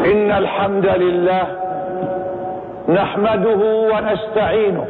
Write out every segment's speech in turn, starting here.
إن الحمد لله نحمده ونستعينه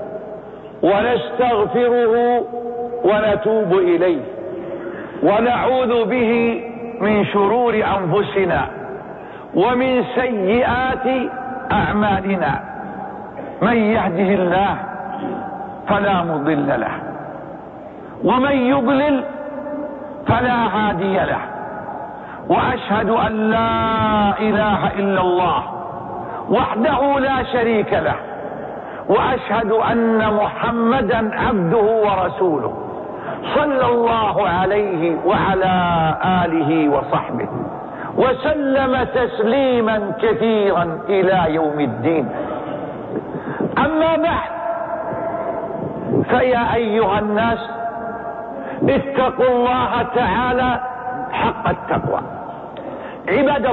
ونستغفره ونتوب إليه ونعوذ به من شرور أنفسنا ومن سيئات أعمالنا. من يهده الله فلا مضل له ومن يضلل فلا هادي له، وأشهد أن لا إله إلا الله وحده لا شريك له، وأشهد أن محمدا عبده ورسوله صلى الله عليه وعلى آله وصحبه وسلم تسليما كثيرا إلى يوم الدين. أما بعد، فيا أيها الناس اتقوا الله تعالى حق التقوى. عباد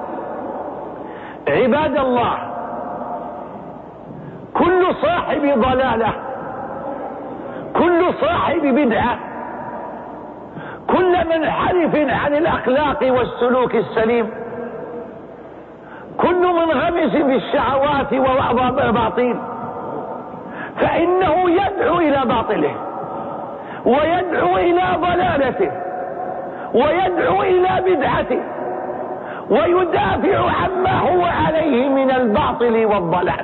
الله، كل صاحب ضلالة، كل صاحب بدعة، كل منحرف عن الأخلاق والسلوك السليم، كل منغمس بالشهوات والأباطيل، فإنه يدعو إلى باطله ويدعو إلى ضلالته ويدعو إلى بدعته ويدافع عما هو عليه من الباطل والضلال.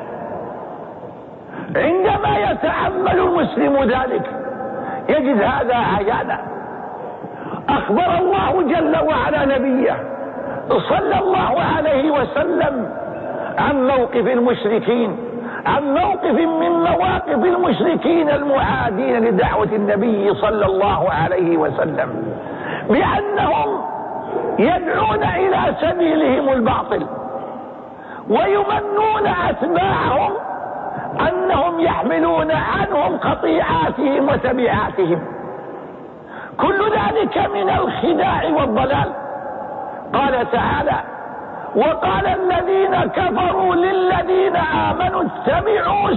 عندما يتأمل المسلم ذلك يجد هذا عيانا. أخبر الله جل وعلا نبيه صلى الله عليه وسلم عن موقف المشركين، عن موقف من مواقف المشركين المعادين لدعوة النبي صلى الله عليه وسلم، بأنهم يدعون إلى سبيلهم الباطل ويمنون أتباعهم أنهم يحملون عنهم خطيئاتهم وتبعاتهم. كل ذلك من الخداع والضلال. قال تعالى: وقال الذين كفروا للذين آمنوا اتبعوا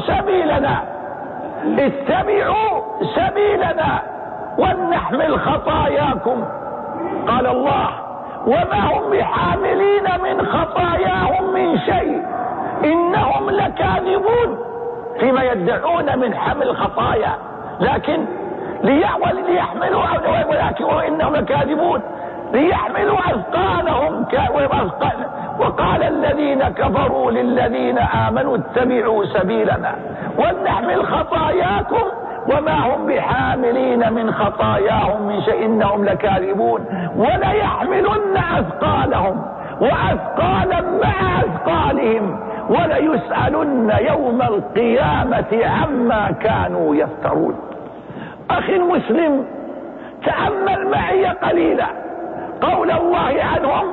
سبيلنا ولنحمل خطاياكم. قال الله: وما هم بحاملين من خطاياهم من شيء إنهم لكاذبون، فيما يدعون من حمل خطايا، لكن ليحملوا، ولكن وإنهم لكاذبون ليحملوا أثقالهم. وقال الذين كفروا للذين آمنوا اتبعوا سبيلنا ولنحمل خطاياكم وما هم بحاملين من خطاياهم من شيء إنهم لكاذبون، وليحملن أثقالهم وأثقالا مع أثقالهم وليسألن يوم القيامة عما كانوا يفترون. أخي المسلم، تأمل معي قليلا قول الله عنهم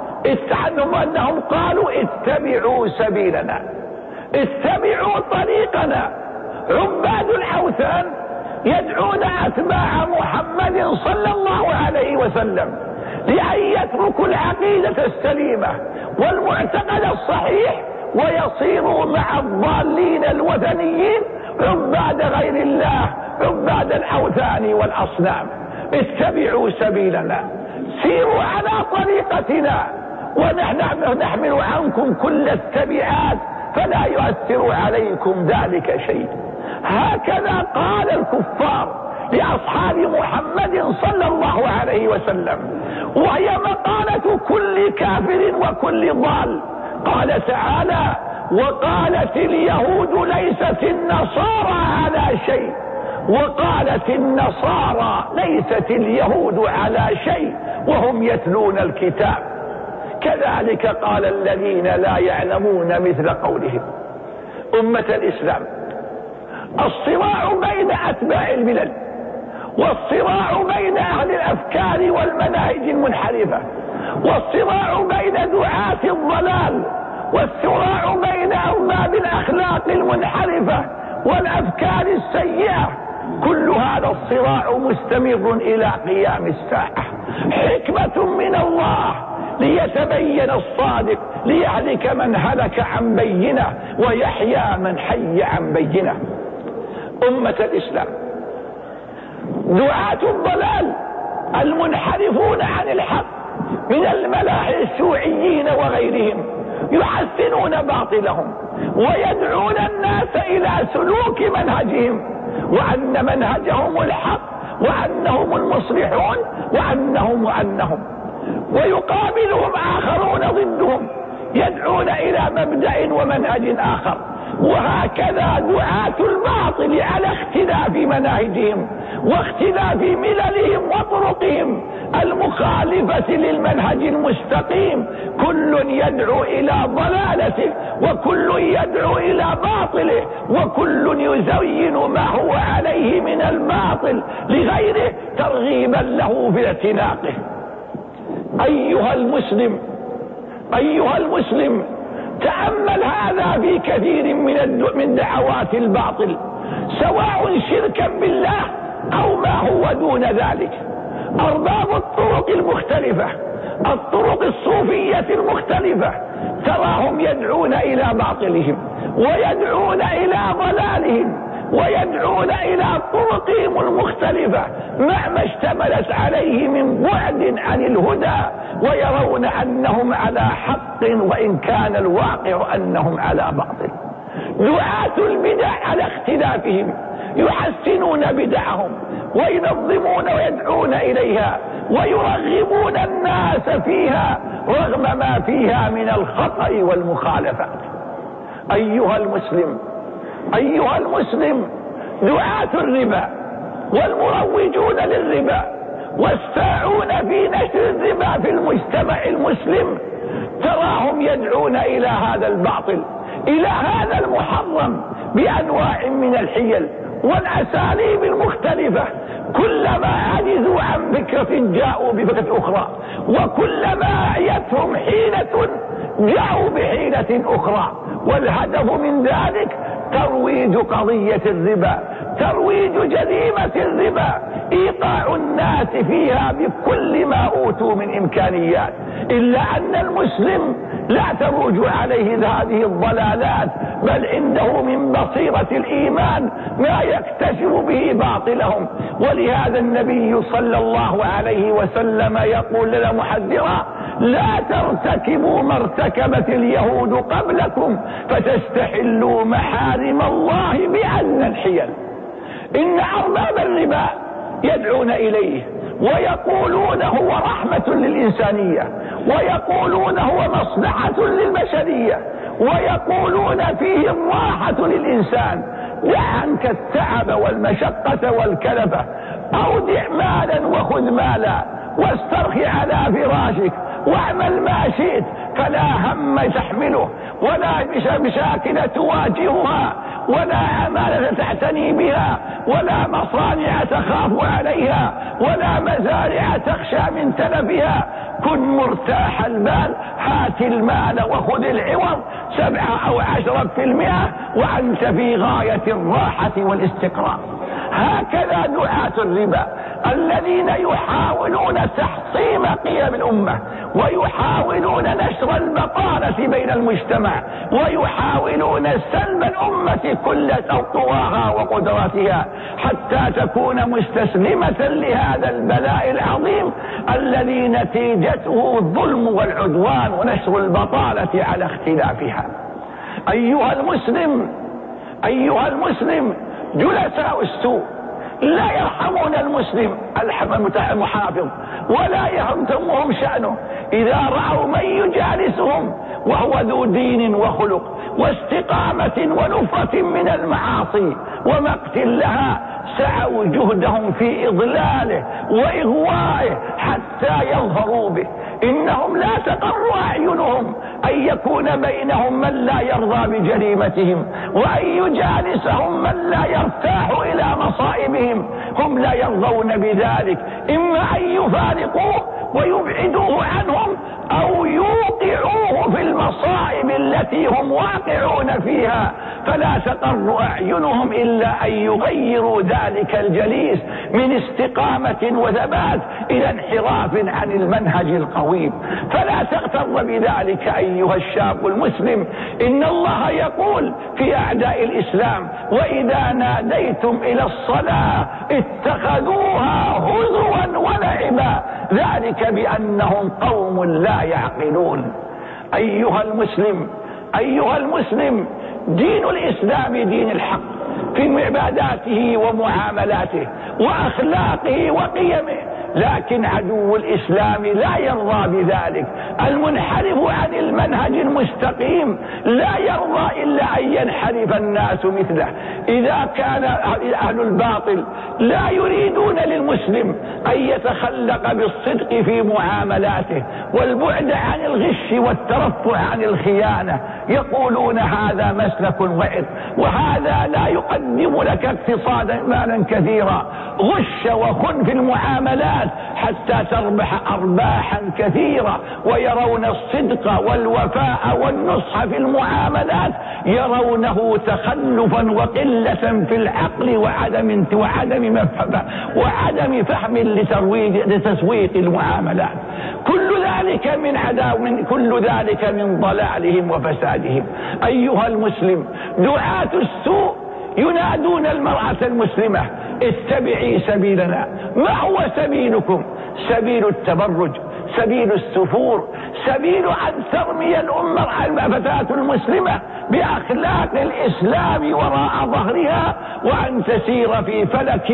أنهم قالوا اتبعوا سبيلنا، اتبعوا طريقنا. عباد الأوثان يدعون أتباع محمد صلى الله عليه وسلم لأن يتركوا العقيدة السليمة والمعتقد الصحيح ويصيروا مع الضالين الوثنيين عباد غير الله، عباد الأوثان والأصنام. اتبعوا سبيلنا، سيروا على طريقتنا، ونحن نحمل عنكم كل التبعات فلا يؤثر عليكم ذلك شيء. هكذا قال الكفار لأصحاب محمد صلى الله عليه وسلم، وهي مقالة كل كافر وكل ضال. قال تعالى: وقالت اليهود ليست النصارى على شيء، وقالت النصارى ليست اليهود على شيء وهم يتلون الكتاب. كذلك قال الذين لا يعلمون مثل قولهم. أمة الإسلام، الصراع بين أتباع الملل والصراع بين أهل الأفكار والمناهج المنحرفة والصراع بين دعاة الضلال والصراع بين أرباب الأخلاق المنحرفة والأفكار السيئة، كل هذا الصراع مستمر إلى قيام الساعة. حكمة من الله ليتبين الصادق، ليهلك من هلك عن بينه ويحيى من حي عن بينه. أمة الإسلام، دعاة الضلال المنحرفون عن الحق من الملاحي الشيوعيين وغيرهم يحسنون باطلهم ويدعون الناس إلى سلوك منهجهم، وأن منهجهم الحق، وأنهم المصلحون، وأنهم ويقابلهم آخرون ضدهم يدعون إلى مبدأ ومنهج آخر. وهكذا دعاة الباطل على اختلاف مناهجهم واختلاف مللهم وطرقهم المخالفة للمنهج المستقيم، كل يدعو إلى ضلالته، وكل يدعو إلى باطله، وكل يزين ما هو عليه من الباطل لغيره ترغيبا له في اعتناقه. أيها المسلم تأمل هذا في كثير من دعوات الباطل، سواء شركا بالله أو ما هو دون ذلك. أرباب الطرق المختلفة، الطرق الصوفية المختلفة، تراهم يدعون إلى باطلهم ويدعون إلى ضلالهم ويدعون إلى طرقهم المختلفة مهما اشتملت عليه من بعد عن الهدى، ويرون أنهم على حق وإن كان الواقع أنهم على باطل. دعاة البدع على اختلافهم يحسنون بدعهم وينظمون ويدعون إليها ويرغبون الناس فيها رغم ما فيها من الخطأ والمخالفات. أيها المسلم دعاة الربا والمروجون للربا والساعون في نشر الربا في المجتمع المسلم تراهم يدعون إلى هذا الباطل، إلى هذا المحرم بأنواع من الحيل والأساليب المختلفة. كلما عجزوا عن فكرة جاءوا بفكرة أخرى، وكلما أعيتهم حيلة جاءوا بحيلة أخرى، والهدف من ذلك ترويج قضية الربا، ترويج جريمة الربا، إيقاع الناس فيها بكل ما أوتوا من إمكانيات، إلا أن المسلم لا تروج عليه هذه الضلالات، بل عنده من بصيرة الإيمان ما يكتشف به باطلهم. ولهذا النبي صلى الله عليه وسلم يقول لنا محذرا: لا ترتكبوا ما ارتكبت اليهود قبلكم فتستحلوا محارم الله بأدنى الحيل. إن أرباب الربا يدعون إليه ويقولون هو رحمة للإنسانية، ويقولون هو مصلحة للبشرية، ويقولون فيه الراحة للإنسان. دع عنك التعب والمشقة والكلفة، أودع مالا وخذ مالا، واسترخي على فراشك واعمل ما شئت، فلا هم تحمله، ولا مشاكل تواجهها، ولا أمانة تعتني بها، ولا مصانع تخاف عليها، ولا مزارع تخشى من تلفها. كن مرتاح البال، هات المال وخذ العوض 7 أو 10%، وأنت في غاية الراحة والاستقرار. هكذا دعاة الربا الذين يحاولون تحطيم قيم الأمة، ويحاولون نشر البطالة بين المجتمع، ويحاولون سلب الأمة كل قواها وقدراتها حتى تكون مستسلمة لهذا البلاء العظيم الذي نتيجته الظلم والعدوان ونشر البطالة على اختلافها. أيها المسلم جلساء السوء لا يرحمون المسلم المحافظ ولا يهمهم شأنه، إذا رأوا من يجالسهم وهو ذو دين وخلق واستقامة ونفرة من المعاصي ومقت لها سعوا جهدهم في إضلاله وإغوائه حتى يظهروا به. إنهم لا تقر أعينهم أن يكون بينهم من لا يرضى بجريمتهم، وأن يجالسهم من لا يرتاح إلى مصائبهم. هم لا يرضون بذلك، إما أن يفارقوه ويبعدوه عنهم، أو يوقعوه في المصائب التي هم واقعون فيها. فلا تقر أعينهم إلا أن يغيروا ذلك الجليس من استقامة وثبات إلى انحراف عن المنهج القويم. فلا تغتر بذلك أيها الشاب المسلم. إن الله يقول في أعداء الإسلام: وإذا ناديتم إلى الصلاة اتخذوها هزوا ولعبا ذلك بأنهم قوم لا يعقلون. أيها المسلم، دين الإسلام دين الحق في عباداته ومعاملاته وأخلاقه وقيمه، لكن عدو الإسلام لا يرضى بذلك. المنحرف عن المنهج المستقيم لا يرضى إلا أن ينحرف الناس مثله. إذا كان أهل الباطل لا يريدون للمسلم أن يتخلق بالصدق في معاملاته والبعد عن الغش والترفع عن الخيانة، يقولون هذا مسلك وعظ، وهذا لا يقدم لك اقتصادا مالا كثيرا، غش وخن في المعاملات حتى تربح أرباحا كثيرة. ويرون الصدق والوفاء والنصح في المعاملات يرونه تخلفا وقلة في العقل وعدم فهم لتسويق المعاملات. كل ذلك من ضلالهم وفسادهم. أيها المسلم، دعاة السوء ينادون المرأة المسلمة: اتبعي سبيلنا. ما هو سبيلكم؟ سبيل التبرج، سبيل السفور، سبيل أن ترمي الفتاة المسلمة بأخلاق الإسلام وراء ظهرها، وأن تسير في فلك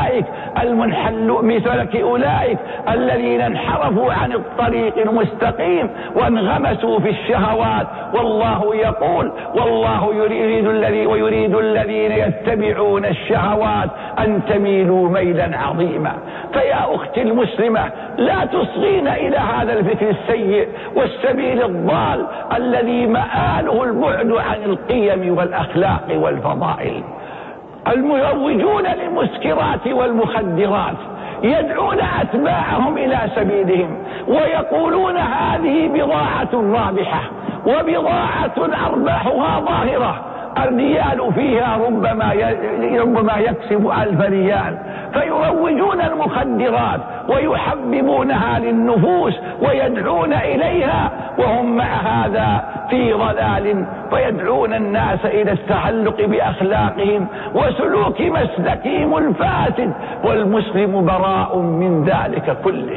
أولئك الذين انحرفوا عن الطريق المستقيم وانغمسوا في الشهوات. والله يقول: والله يريد الذين يتبعون الشهوات أن تميلوا ميلا عظيما. فيا أختي المسلمة، لا تصغين إلى هذا الفكر السيء والسبيل الضال الذي مآله البعد عن القيم والأخلاق والفضائل. المروجون للمسكرات والمخدرات يدعون أتباعهم إلى سبيلهم ويقولون: هذه بضاعة رابحة وبضاعة أرباحها ظاهرة، الريال فيها ربما يكسب 1000 ريال. فيروجون المخدرات ويحببونها للنفوس ويدعون إليها، وهم مع هذا في ضلال، فيدعون الناس إلى التعلق بأخلاقهم وسلوك مسلكهم الفاسد، والمسلم براء من ذلك كله.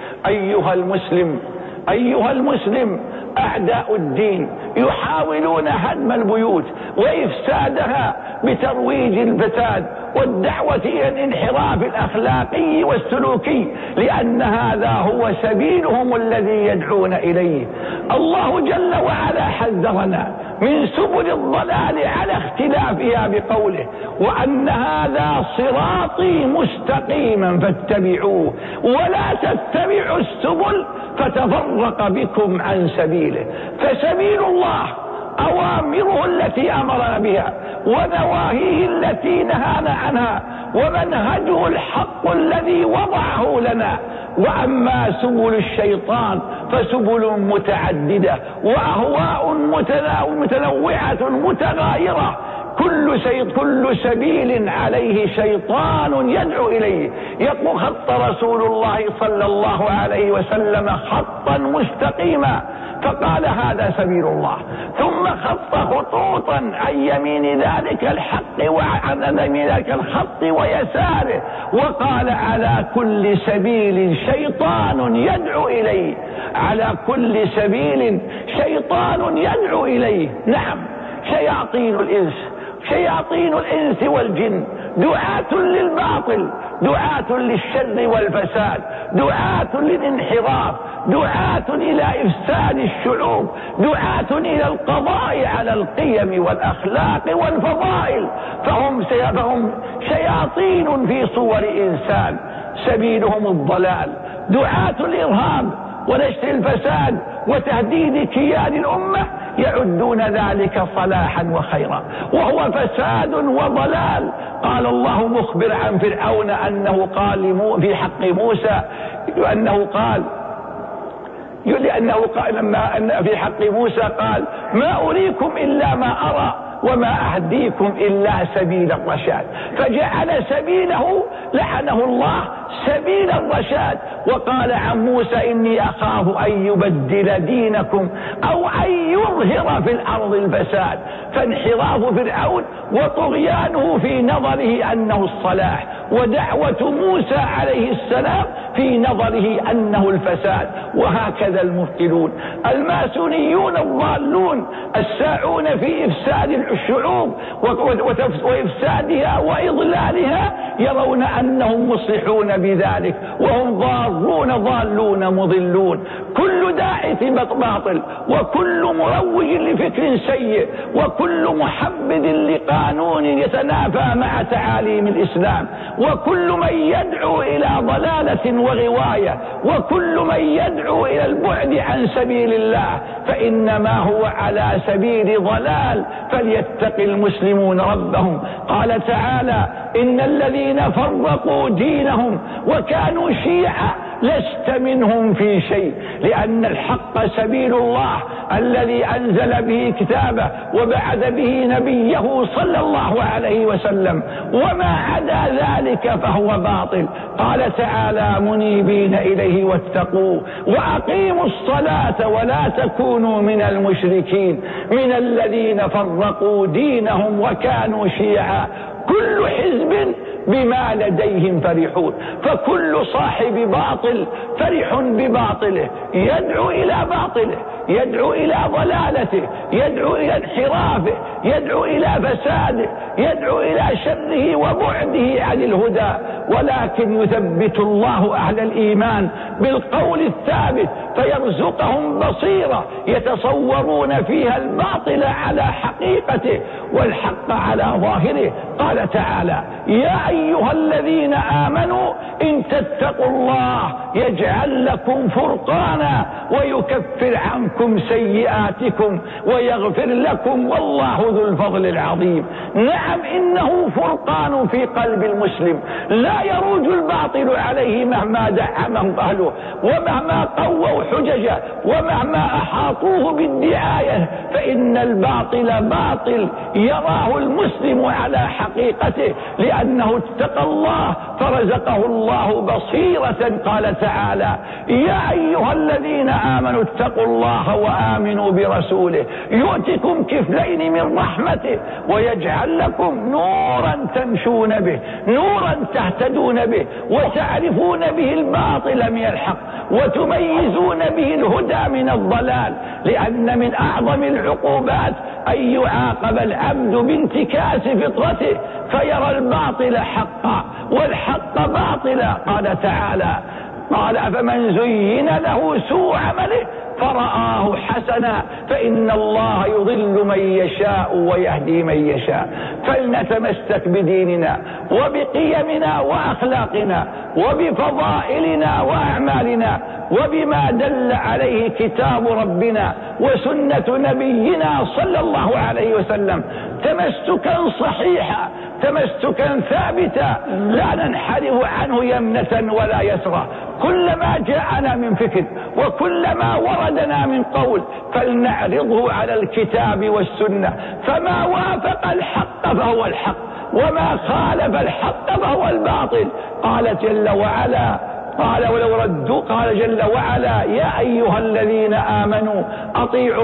أيها المسلم، أعداء الدين يحاولون هدم البيوت وإفسادها بترويج الفساد والدعوة إلى الانحراف الأخلاقي والسلوكي، لأن هذا هو سبيلهم الذي يدعون إليه. الله جل وعلا حذرنا من سبل الضلال على اختلافها بقوله: وأن هذا صراطي مستقيما فاتبعوه ولا تتبعوا السبل فتفرق بكم عن سبيله. فسبيل الله أوامره التي أمرنا بها ونواهيه التي نهانا عنها، ومنهجه الحق الذي وضعه لنا. وأما سبل الشيطان فسبل متعددة وأهواء متنوعة متغايرة، كل سبيل عليه شيطان يدعو إليه. يقول: خط رسول الله صلى الله عليه وسلم خطا مستقيما، فقال: هذا سبيل الله، ثم خط خطوطا عن يمين ذلك الحق وعن يمين ذلك الخط ويساره، وقال: على كل سبيل شيطان يدعو إليه، على كل سبيل شيطان يدعو إليه. نعم، شياطين الإنس والجن دعاة للباطل، دعاة للشر والفساد، دعاة للانحراف، دعاة إلى إفساد الشعوب، دعاة إلى القضاء على القيم والأخلاق والفضائل. فهم شياطين في صور إنسان، سبيلهم الضلال، دعاة الإرهاب ونشر الفساد وتهديد كيان الأمة، يعدون ذلك صلاحا وخيرا، وهو فساد وضلال. قال الله مخبر عن فرعون أنه قال في حق موسى لأنه قال لما في حق موسى قال: ما أريكم إلا ما أرى وما أهديكم إلا سبيل الرشاد. فجعل سبيله لعنه الله سبيل الرشاد. وقال عن موسى: إني أخاف أن يبدل دينكم أو أن يظهر في الأرض الفساد. فانحراف فرعون وطغيانه في نظره أنه الصلاح، ودعوة موسى عليه السلام في نظره أنه الفساد. وهكذا المبطلون الماسونيون الضالون الساعون في إفساد الشعوب وإفسادها وإضلالها يرون أنهم مصلحون بذلك، وهم ضالون مضلون. كل داعث باطل، وكل مروج لفكر سيء، وكل محبذ لقانون يتنافى مع تعاليم الإسلام، وكل من يدعو إلى ضلالة وغواية، وكل من يدعو إلى البعد عن سبيل الله فإنما هو على سبيل ضلال، فليتق المسلمون ربهم. قال تعالى: إن الذين فرقوا دينهم وكانوا شيعا لست منهم في شيء، لأن الحق سبيل الله الذي أنزل به كتابه وبعث به نبيه صلى الله عليه وسلم، وما عدا ذلك فهو باطل. قال تعالى: منيبين إليه واتقوه وأقيموا الصلاة ولا تكونوا من المشركين من الذين فرقوا دينهم وكانوا شيعا كل حزب بما لديهم فرحون. فكل صاحب باطل فرح بباطله، يدعو إلى باطله، يدعو إلى ضلالته، يدعو إلى انحرافه، يدعو إلى فساده، يدعو إلى شره وبعده عن الهدى. ولكن يثبت الله أهل الإيمان بالقول الثابت فيرزقهم بصيرة يتصورون فيها الباطل على حقيقته والحق على ظاهره. قال تعالى: يا أيها الذين آمنوا إن تتقوا الله يجعل لكم فرقانا ويكفر عنكم سيئاتكم ويغفر لكم والله ذو الفضل العظيم. نعم، إنه فرقان في قلب المسلم، لا يروج الباطل عليه مهما دعمه أهله ومهما قووا حججه ومهما أحاطوه بالدعاية، فإن الباطل باطل يراه المسلم على حقيقته لأنه اتقى الله فرزقه الله بصيرة. قال تعالى: يا أيها الذين آمنوا اتقوا الله وآمنوا برسوله يؤتكم كفلين من رحمته ويجعل لكم نورا تمشون به، نورا تهتدون به وتعرفون به الباطل من الحق وتميزون به الهدى من الضلال. لأن من أعظم العقوبات أن يعاقب العبد بانتكاس فطرته فيرى الباطل حقا والحق باطلا. قال تعالى: قال: أفمن زين له سوء عمله فرآه حسنا فإن الله يضل من يشاء ويهدي من يشاء. فلنتمسك بديننا وبقيمنا وأخلاقنا وبفضائلنا وأعمالنا وبما دل عليه كتاب ربنا وسنة نبينا صلى الله عليه وسلم تمسكا صحيحا تمسكا ثابتا لا ننحرف عنه يمنة ولا يسرى. كلما جاءنا من فكر وكلما وردنا من قول فلنعرضه على الكتاب والسنة، فما وافق الحق فهو الحق وما خالف الحق فهو الباطل. قال جل وعلا: قال جل وعلا: يا أيها الذين آمنوا أطيعوا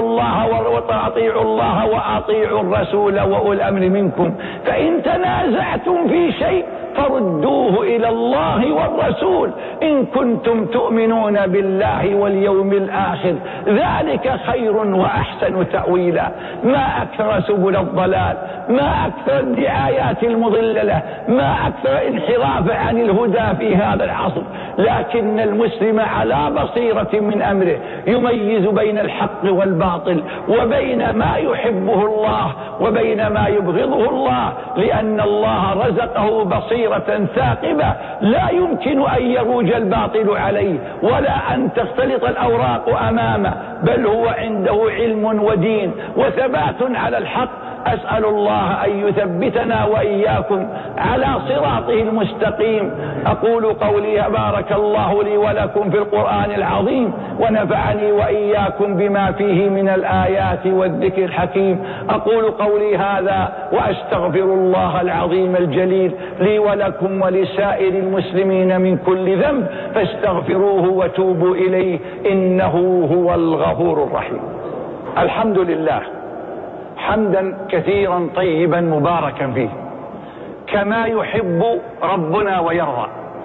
الله وأطيعوا الرسول وأولي الأمر منكم فإن تنازعتم في شيء فردوه إلى الله والرسول إن كنتم تؤمنون بالله واليوم الآخر ذلك خير وأحسن تأويلا. ما أكثر سبل الضلال، ما أكثر الدعايات المضللة، ما أكثر انحراف عن الهدى في هذا العصر. لكن المسلم على بصيرة من أمره يميز بين الحق والباطل وبين ما يحبه الله وبين ما يبغضه الله، لأن الله رزقه بصيرة ثاقبة لا يمكن أن يروج الباطل عليه ولا أن تختلط الأوراق أمامه، بل هو عنده علم ودين وثبات على الحق. أسأل الله أن يثبتنا وإياكم على صراطه المستقيم. أقول قولي بارك الله لي ولكم في القرآن العظيم ونفعني وإياكم بما فيه من الآيات والذكر الحكيم. أقول قولي هذا وأستغفر الله العظيم الجليل لي ولكم ولسائر المسلمين من كل ذنب فاستغفروه وتوبوا إليه إنه هو الغفور الرحيم. الحمد لله حمدا كثيرا طيبا مباركا فيه كما يحب ربنا ويرضى،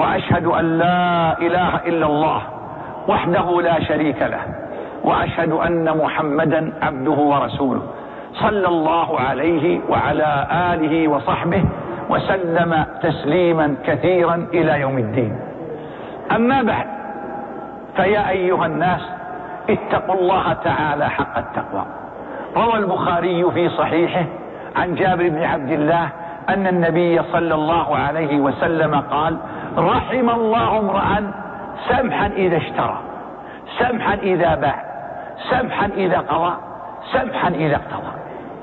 وأشهد أن لا إله إلا الله وحده لا شريك له، وأشهد أن محمدا عبده ورسوله، صلى الله عليه وعلى آله وصحبه وسلم تسليما كثيرا إلى يوم الدين. أما بعد، فيا أيها الناس اتقوا الله تعالى حق التقوى. روى البخاري في صحيحه عن جابر بن عبد الله أن النبي صلى الله عليه وسلم قال: رحم الله امرأ سمحا إذا اشترى، سمحا إذا باع، سمحا إذا قضى، سمحا إذا اقتضى.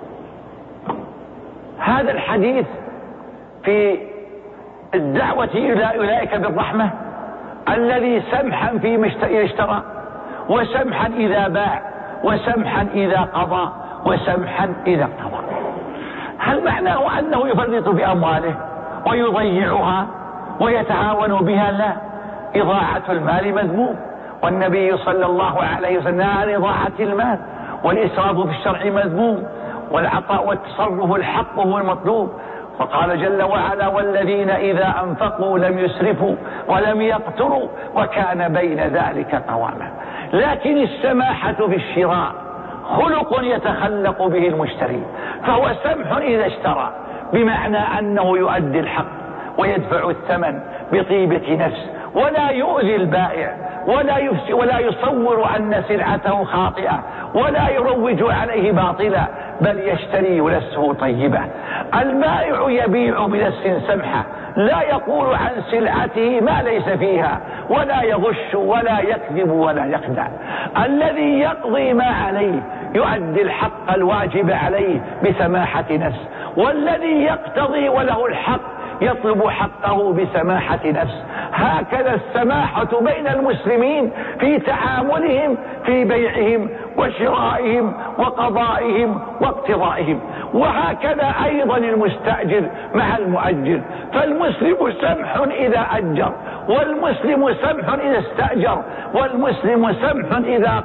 هذا الحديث في الدعوة إلى أولئك بالرحمة الذي سمحا فيما اشترى، وسمحا إذا باع، وسمحا إذا قضى، وسمحا إذا اقتضى. هل معناه أنه يفرط في أمواله ويضيعها ويتعاون بها؟ لا، إضاعة المال مذموم، والنبي صلى الله عليه وسلم نهى عن إضاعة المال، والإسراف في الشرع مذموم، والعطاء والتصرف الحق هو المطلوب. وقال جل وعلا: والذين إذا أنفقوا لم يسرفوا ولم يقتروا وكان بين ذلك قواما. لكن السماحة في الشراء خلق يتخلق به المشتري، فهو سمح إذا اشترى، بمعنى أنه يؤدي الحق ويدفع الثمن بطيبة نفس، ولا يؤذي البائع، ولا يصور أن سلعته خاطئة، ولا يروج عليه باطلا، بل يشتري ونفسه طيبة. البائع يبيع بنفس سمحة، لا يقول عن سلعته ما ليس فيها، ولا يغش ولا يكذب ولا يخدع. الذي يقضي ما عليه يؤدي الحق الواجب عليه بسماحة نفس، والذي يقتضي وله الحق يطلب حقه بسماحة نفس. هكذا السماحة بين المسلمين في تعاملهم في بيعهم وشرائهم وقضائهم واقتضائهم، وهكذا أيضا المستأجر مع المؤجر. فالمسلم سمح إذا أجر، والمسلم سمح إذا استأجر، والمسلم سمح إذا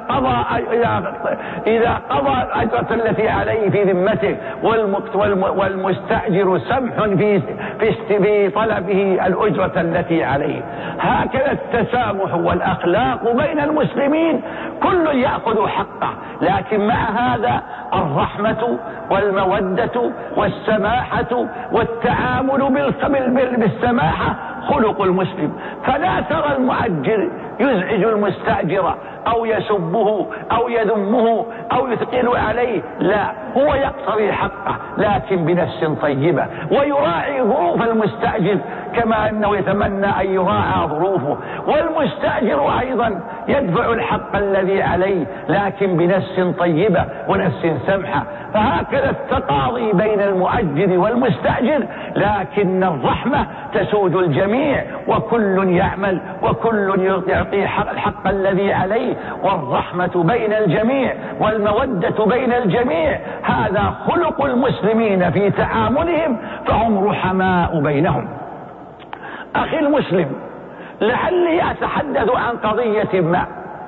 قضى الأجرة التي عليه في ذمته، والمستأجر سمح في طلبه الأجرة التي عليه. هكذا التسامح والأخلاق بين المسلمين، كل يأخذ حقه، لكن مع هذا الرحمة والمودة والسماحة والتعامل بالسماحة خلق المسلم. فلا ترى المؤجر يزعج المستأجر أو يسبه أو يذمه أو يثقل عليه، لا، هو يقتضي حقه لكن بنفس طيبة، ويراعي ظروف المستأجر كما أنه يتمنى أن يراعى ظروفه، والمستأجر أيضا يدفع الحق الذي عليه لكن بنفس طيبة ونفس سمحة. فهكذا التقاضي بين المؤجر والمستأجر، لكن الرحمة تسود الجميع، وكل يعمل وكل يعطي الحق الذي عليه، والرحمة بين الجميع والمودة بين الجميع. هذا خلق المسلمين في تعاملهم، فهم رحماء بينهم. أخي المسلم، لعلي أتحدث عن قضية ما،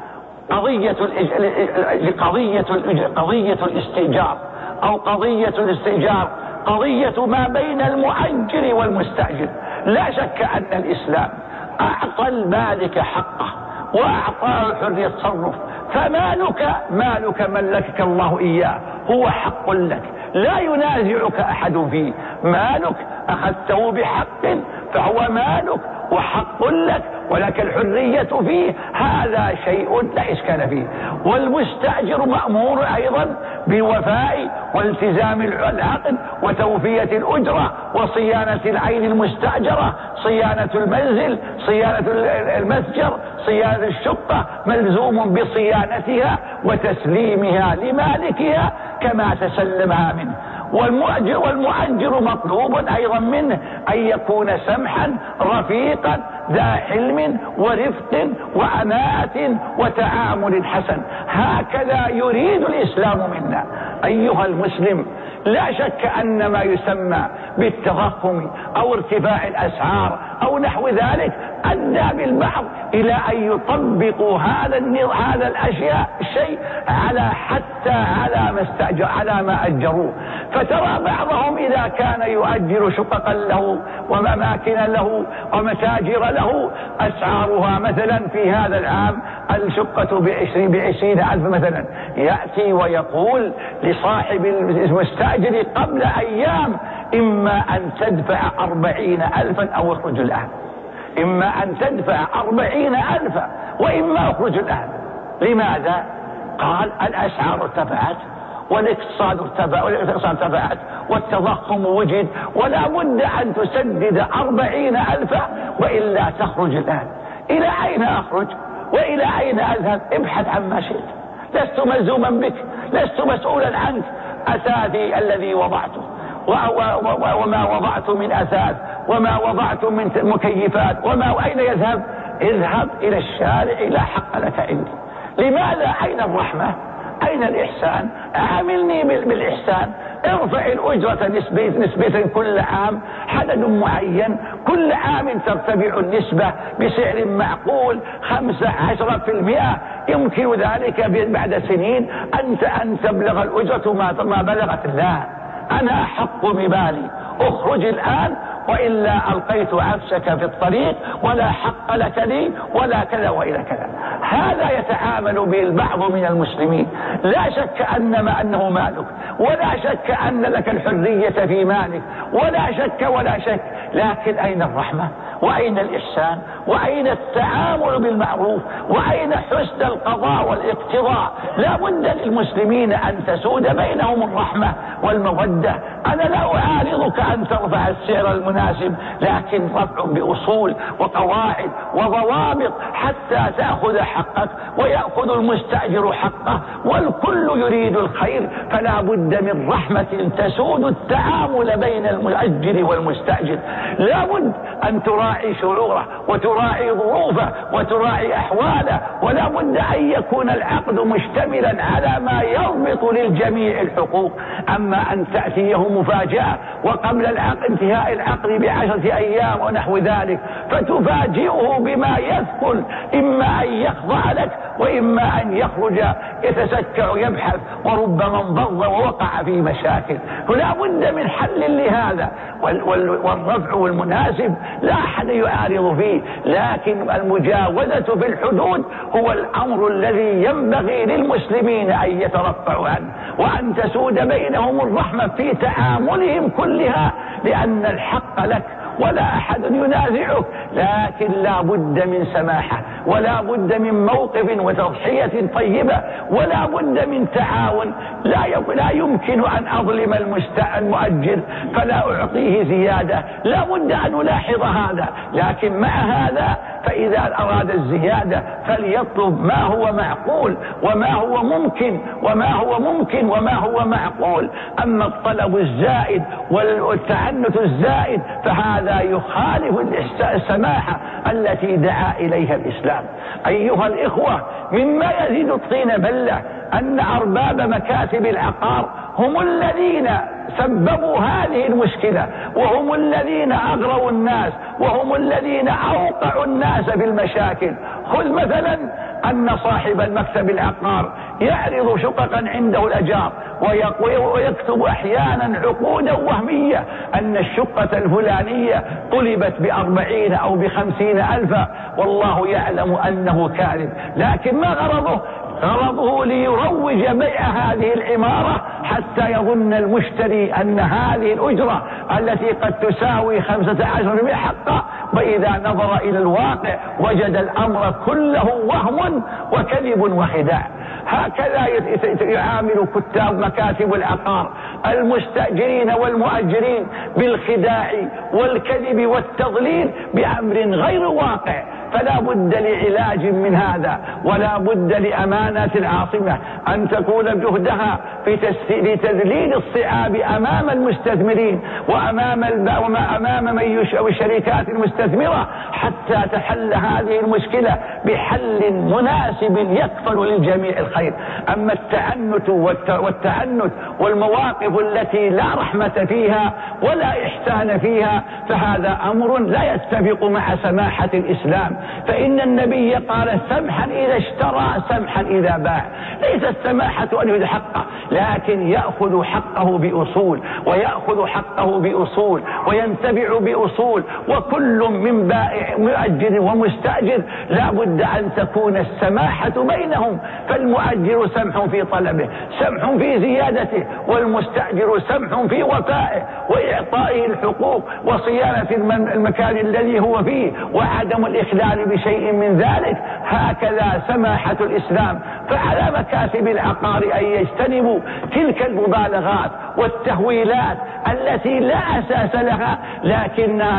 قضية الاستئجار أو قضية الاستئجار، قضية ما بين المؤجر والمستأجر. لا شك أن الإسلام أعطى المالك حقه وأعطاه حرية التصرف، فمالك ملكك الله إياه، هو حق لك، لا ينازعك أحد فيه. مالك أخذته بحق فهو مالك وحق لك، ولك الحرية فيه، هذا شيء لا إشكال فيه. والمستأجر مأمور أيضا بالوفاء والتزام العقد وتوفية الأجرة وصيانة العين المستأجرة، صيانة المنزل، صيانة المتجر، صيانة الشقة، ملزوم بصيانتها وتسليمها لمالكها كما تسلمها منه. والمؤجر مطلوب أيضا منه أن يكون سمحا رفيقا ذا حلم ورفق وعناءة وتعامل حسن. هكذا يريد الإسلام منا. أيها المسلم، لا شك أن ما يسمى بالتضخم أو ارتفاع الأسعار أو نحو ذلك أدى بالبعض إلى أن يطبقوا هذا الشيء على ما أجروه. فترى بعضهم إذا كان يؤجر شققا له ومماكن له ومتاجر له أسعارها مثلا في هذا العام الشقة ب20,000 مثلا، يأتي ويقول لصاحب المستأجر قبل أيام: إما أن تدفع 40,000 أو اخرج الآن، إما أن تدفع 40,000 وإما اخرج الآن. لماذا؟ قال: الأسعار ارتفعت والاقتصاد ارتفعت والتضخم وجد، ولا بد أن تسدد 40,000 وإلا تخرج الآن. إلى أين أخرج وإلى أين أذهب؟ ابحث عما شئت، لست ملزوما بك، لست مسؤولا عنك. أثاثي الذي وضعته وما وضعت من أثاث وما وضعت من مكيفات أين يذهب؟ اذهب إلى الشارع، لا حق لك عندي. لماذا؟ أين الرحمة؟ أين الإحسان؟ عاملني بالإحسان. ارفع الأجرة نسبة كل عام عدد معين، كل عام ترتفع النسبة بسعر معقول 15%. يمكن ذلك بعد سنين أن تبلغ الأجرة ما بلغت. لا، أنا أحق بمالي، اخرج الآن وإلا ألقيت عفشك في الطريق ولا حق لك لي ولا كذا وإلى كذا. هذا يتعامل به البعض من المسلمين. لا شك أنه مالك، ولا شك أن لك الحرية في مالك، ولا شك، لكن أين الرحمة؟ وأين الإحسان؟ وأين التعامل بالمعروف؟ وأين حسن القضاء والاقتضاء؟ لا بد للمسلمين أن تسود بينهم الرحمة والمودة. أنا لا أعارضك أن ترفع السعر المناسب، لكن رفع بأصول وقواعد وضوابط حتى تأخذ حقك ويأخذ المستأجر حقه، والكل يريد الخير. فلا بد من رحمة تسود التعامل بين المؤجر والمستأجر. لا بد أن تراعي شعوره وتراعي ظروفه وتراعي أحواله، ولا بد أن يكون العقد مشتملا على ما يربط للجميع الحقوق. أما أن تأتيه مفاجأة وقبل انتهاء العقد ب10 أيام ونحو ذلك فتفاجئه بما يثقل، إما أن يخضع لك وإما أن يخرج يتسكع يبحث وربما انضر ووقع في مشاكل. فلا بد من حل لهذا، والرفع والمناسب لا أحد يعارض فيه، لكن المجاوزة في الحدود هو الأمر الذي ينبغي للمسلمين أن يترفعوا عنه، وأن تسود بينهم الرحمة في تعاملهم كلها، لأن الحق لك ولا أحد ينازعك، لكن لا بد من سماحة، ولا بد من موقف وتضحية طيبة، ولا بد من تعاون. لا يمكن أن أظلم المؤجر فلا أعطيه زيادة، لا بد أن نلاحظ هذا. لكن مع هذا فإذا أراد الزيادة فليطلب ما هو معقول وما هو ممكن وما هو معقول. أما الطلب الزائد والتعنت الزائد فهذا يخالف السماحة التي دعا إليها الإسلام. أيها الإخوة، مما يزيد الطين بلة أن أرباب مكاتب العقار هم الذين سببوا هذه المشكلة، وهم الذين أغروا الناس، وهم الذين أوقعوا الناس في المشاكل. خذ مثلا أن صاحب المكتب العقار يعرض شققا عنده الأجار ويكتب أحيانا عقودا وهمية أن الشقة الفلانية طلبت ب40 أو ب50,000، والله يعلم أنه كاذب. لكن ما غرضه ليروج بيع هذه العمارة حتى يظن المشتري أن هذه الأجرة التي قد تساوي 15 حقا، وإذا نظر إلى الواقع وجد الأمر كله وهم وكذب وخداع. هكذا يعامل كتاب مكاتب العقار المستأجرين والمؤجرين بالخداع والكذب والتضليل بأمر غير واقع. فلا بد لعلاج من هذا، ولا بد لأمانات العاصمة أن تكون جهدها في تذليل الصعاب أمام المستثمرين وأمام الشركات المستثمرة حتى تحل هذه المشكلة بحل مناسب يكفل للجميع الخير. أما التعنت والمواقف التي لا رحمة فيها ولا إحسان فيها فهذا أمر لا يتفق مع سماحة الإسلام. فإن النبي قال: سمحا إذا اشترى، سمحا إذا باع. ليس السماحة أن يهد حقه، لكن يأخذ حقه بأصول، ويأخذ حقه بأصول، وينتبع بأصول. وكل من بائع مؤجر ومستأجر لا بد أن تكون السماحة بينهم، فالمؤجر سمح في طلبه، سمح في زيادته، والمستأجر سمح في وفائه وإعطائه الحقوق وصيانة المكان الذي هو فيه وعدم الإخلال بشيء من ذلك. هكذا سماحة الإسلام. فعلى مكاتب العقار أن يجتنبوا تلك المبالغات والتهويلات التي لا أساس لها، لكنها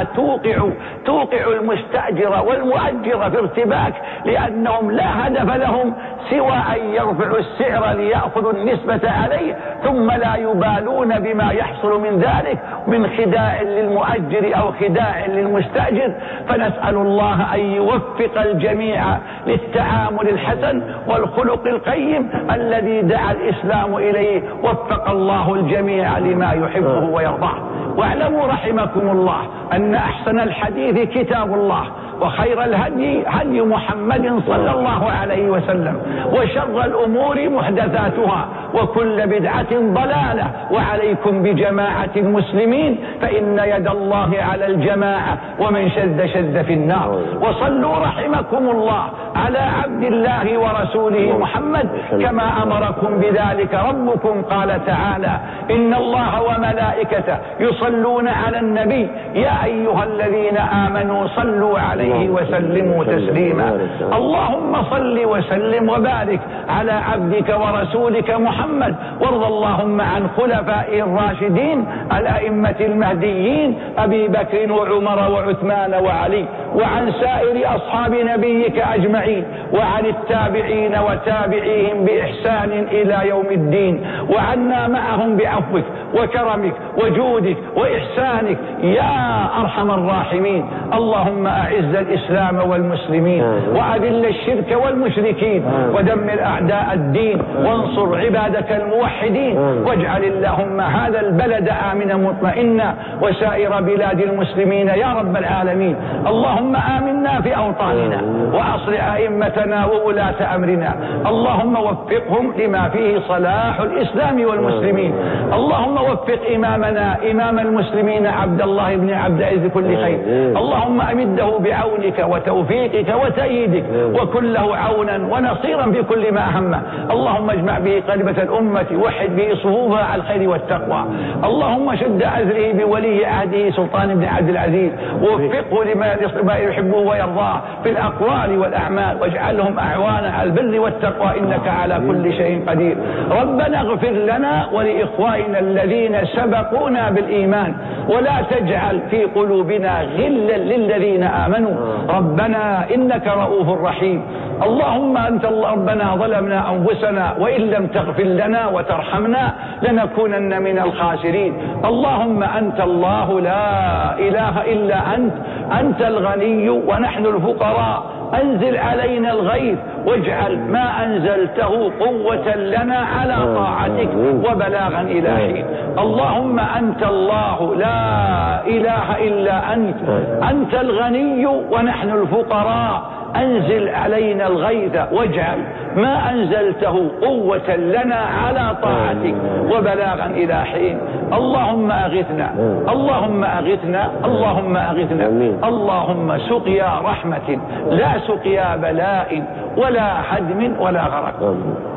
توقع المستأجر والمؤجر في ارتباك، لأنهم لا هدف لهم سوى أن يرفعوا السعر ليأخذوا النسبة عليه، ثم لا يبالون بما يحصل من ذلك من خداع للمؤجر أو خداع للمستأجر. فنسأل الله أن يوفق الجميع للتعامل الحسن والخلق القيم الذي دعا الإسلام إليه. وفق الله الجميع لما يحبه ويرضاه. واعلموا رحمكم الله أن أحسن الحديث كتاب الله، وخير الهدي هدي محمد صلى الله عليه وسلم، وشر الأمور محدثاتها، وكل بدعة ضلالة. وعليكم بجماعة المسلمين فإن يد الله على الجماعة، ومن شذ في النار. وصلوا رحمكم الله على عبد الله ورسوله محمد كما أمركم بذلك ربكم. قال تعالى: إن الله وملائكته يصلون على النبي يا أيها الذين آمنوا صلوا عليه وسلموا تسليما. اللهم صل وسلم وبارك على عبدك ورسولك محمد، وارض اللهم عن خلفائه الراشدين الأئمة المهديين أبي بكر وعمر وعثمان وعلي، وعن سائر أصحاب نبيك أجمعين، وعن التابعين وتابعيهم بإحسان إلى يوم الدين، وعنا معهم بعفوك وكرمك وجودك وإحسانك يا أرحم الراحمين. اللهم أعز الإسلام والمسلمين، وأذل الشرك والمشركين، ودمر أعداء الدين، وانصر عبادك الموحدين، واجعل اللهم هذا البلد آمنا مطمئنا، وسائر بلاد المسلمين يا رب العالمين. اللهم آمنا في أوطاننا، وأصلح أئمتنا وولاة أمرنا. اللهم وفقهم لما فيه صلاح الإسلام والمسلمين. اللهم وفق إمامنا إمام المسلمين عبد الله بن عبد العزيز كل خير. اللهم أمده بعونك وتوفيقك وتأييدك، وكن له عونا ونصيرا في كل ما أهمه. اللهم اجمع به قلبة الأمة، وحد به صفوفها على الخير والتقوى. اللهم شد أزره بولي عهده سلطان بن عبد العزيز، ووفقه لما يحبه ويرضاه في الأقوال والأعمال، واجعلهم أعوانا على البر والتقوى إنك على كل شيء قدير. ربنا اغفر لنا ولإخواننا الذين سبقونا بالإيمان، ولا تجعل في قلوبنا غلا للذين آمنوا ربنا إنك رؤوف رحيم. اللهم أنت ربنا ظلمنا أنفسنا، وإن لم تغفر لنا وترحمنا لنكونن من الخاسرين. اللهم أنت الله لا إله إلا أنت، أنت الغني ونحن الفقراء. أنزل علينا الغيث، واجعل ما أنزلته قوة لنا على طاعتك وبلاغا إلى حين. اللهم أنت الله لا إله إلا أنت، أنت الغني ونحن الفقراء. أنزل علينا الغيث، واجعل ما أنزلته قوة لنا على طاعتك وبلاغا إلى حين. اللهم أغثنا، اللهم أغثنا، اللهم أغثنا. اللهم سقيا رحمة لا سقيا بلاء ولا هدم ولا غرق.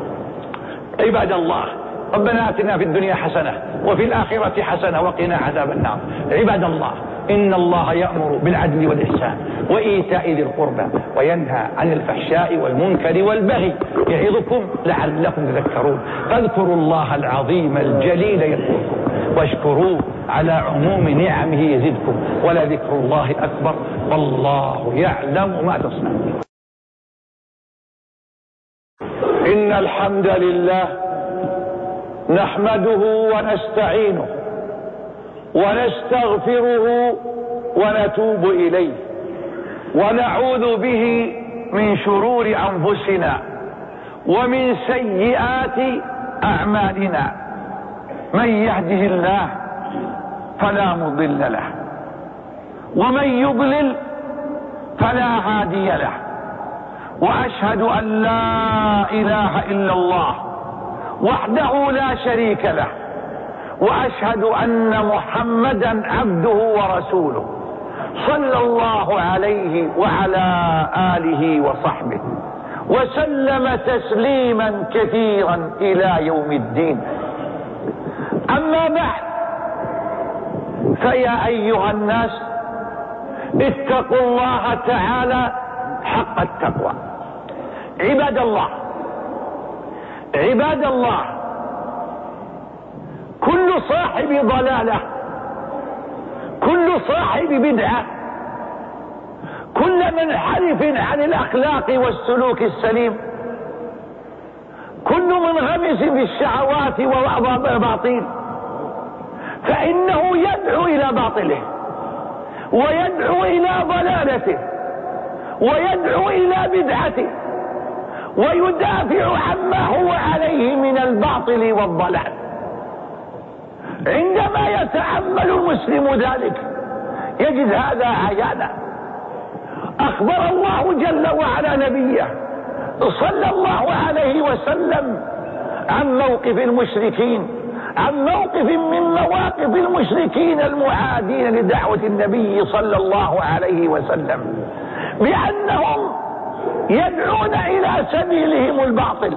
عباد الله، ربنا آتنا في الدنيا حسنة وفي الآخرة حسنة وقنا عذاب النار. عباد الله، إن الله يأمر بالعدل والإحسان وإيتاء ذي القربى، وينهى عن الفحشاء والمنكر والبغي، يعظكم لعلكم تذكرون. فاذكروا الله العظيم الجليل يذكركم، واشكروه على عموم نعمه يزدكم، ولذكر الله أكبر، والله يعلم ما تصنعون. إن الحمد لله نحمده ونستعينه ونستغفره ونتوب إليه، ونعوذ به من شرور أنفسنا ومن سيئات أعمالنا. من يهده الله فلا مضل له، ومن يضلل فلا هادي له. وأشهد أن لا إله إلا الله وحده لا شريك له، وأشهد أن محمدا عبده ورسوله صلى الله عليه وعلى آله وصحبه وسلم تسليما كثيرا إلى يوم الدين. أما بعد، فيا أيها الناس، اتقوا الله تعالى حق التقوى. عباد الله، عباد الله، كل صاحب ضلالة، كل صاحب بدعة، كل منحرف عن الأخلاق والسلوك السليم، كل منغمس في الشهوات والأباطيل، فإنه يدعو إلى باطله، ويدعو إلى ضلالته، ويدعو إلى بدعته، ويدافع عما هو عليه من الباطل والضلال. عندما يتأمل المسلم ذلك يجد هذا عيانا. أخبر الله جل وعلا نبيه صلى الله عليه وسلم عن موقف المشركين، عن موقف من مواقف المشركين المعادين لدعوة النبي صلى الله عليه وسلم، بأنهم يدعون إلى سبيلهم الباطل،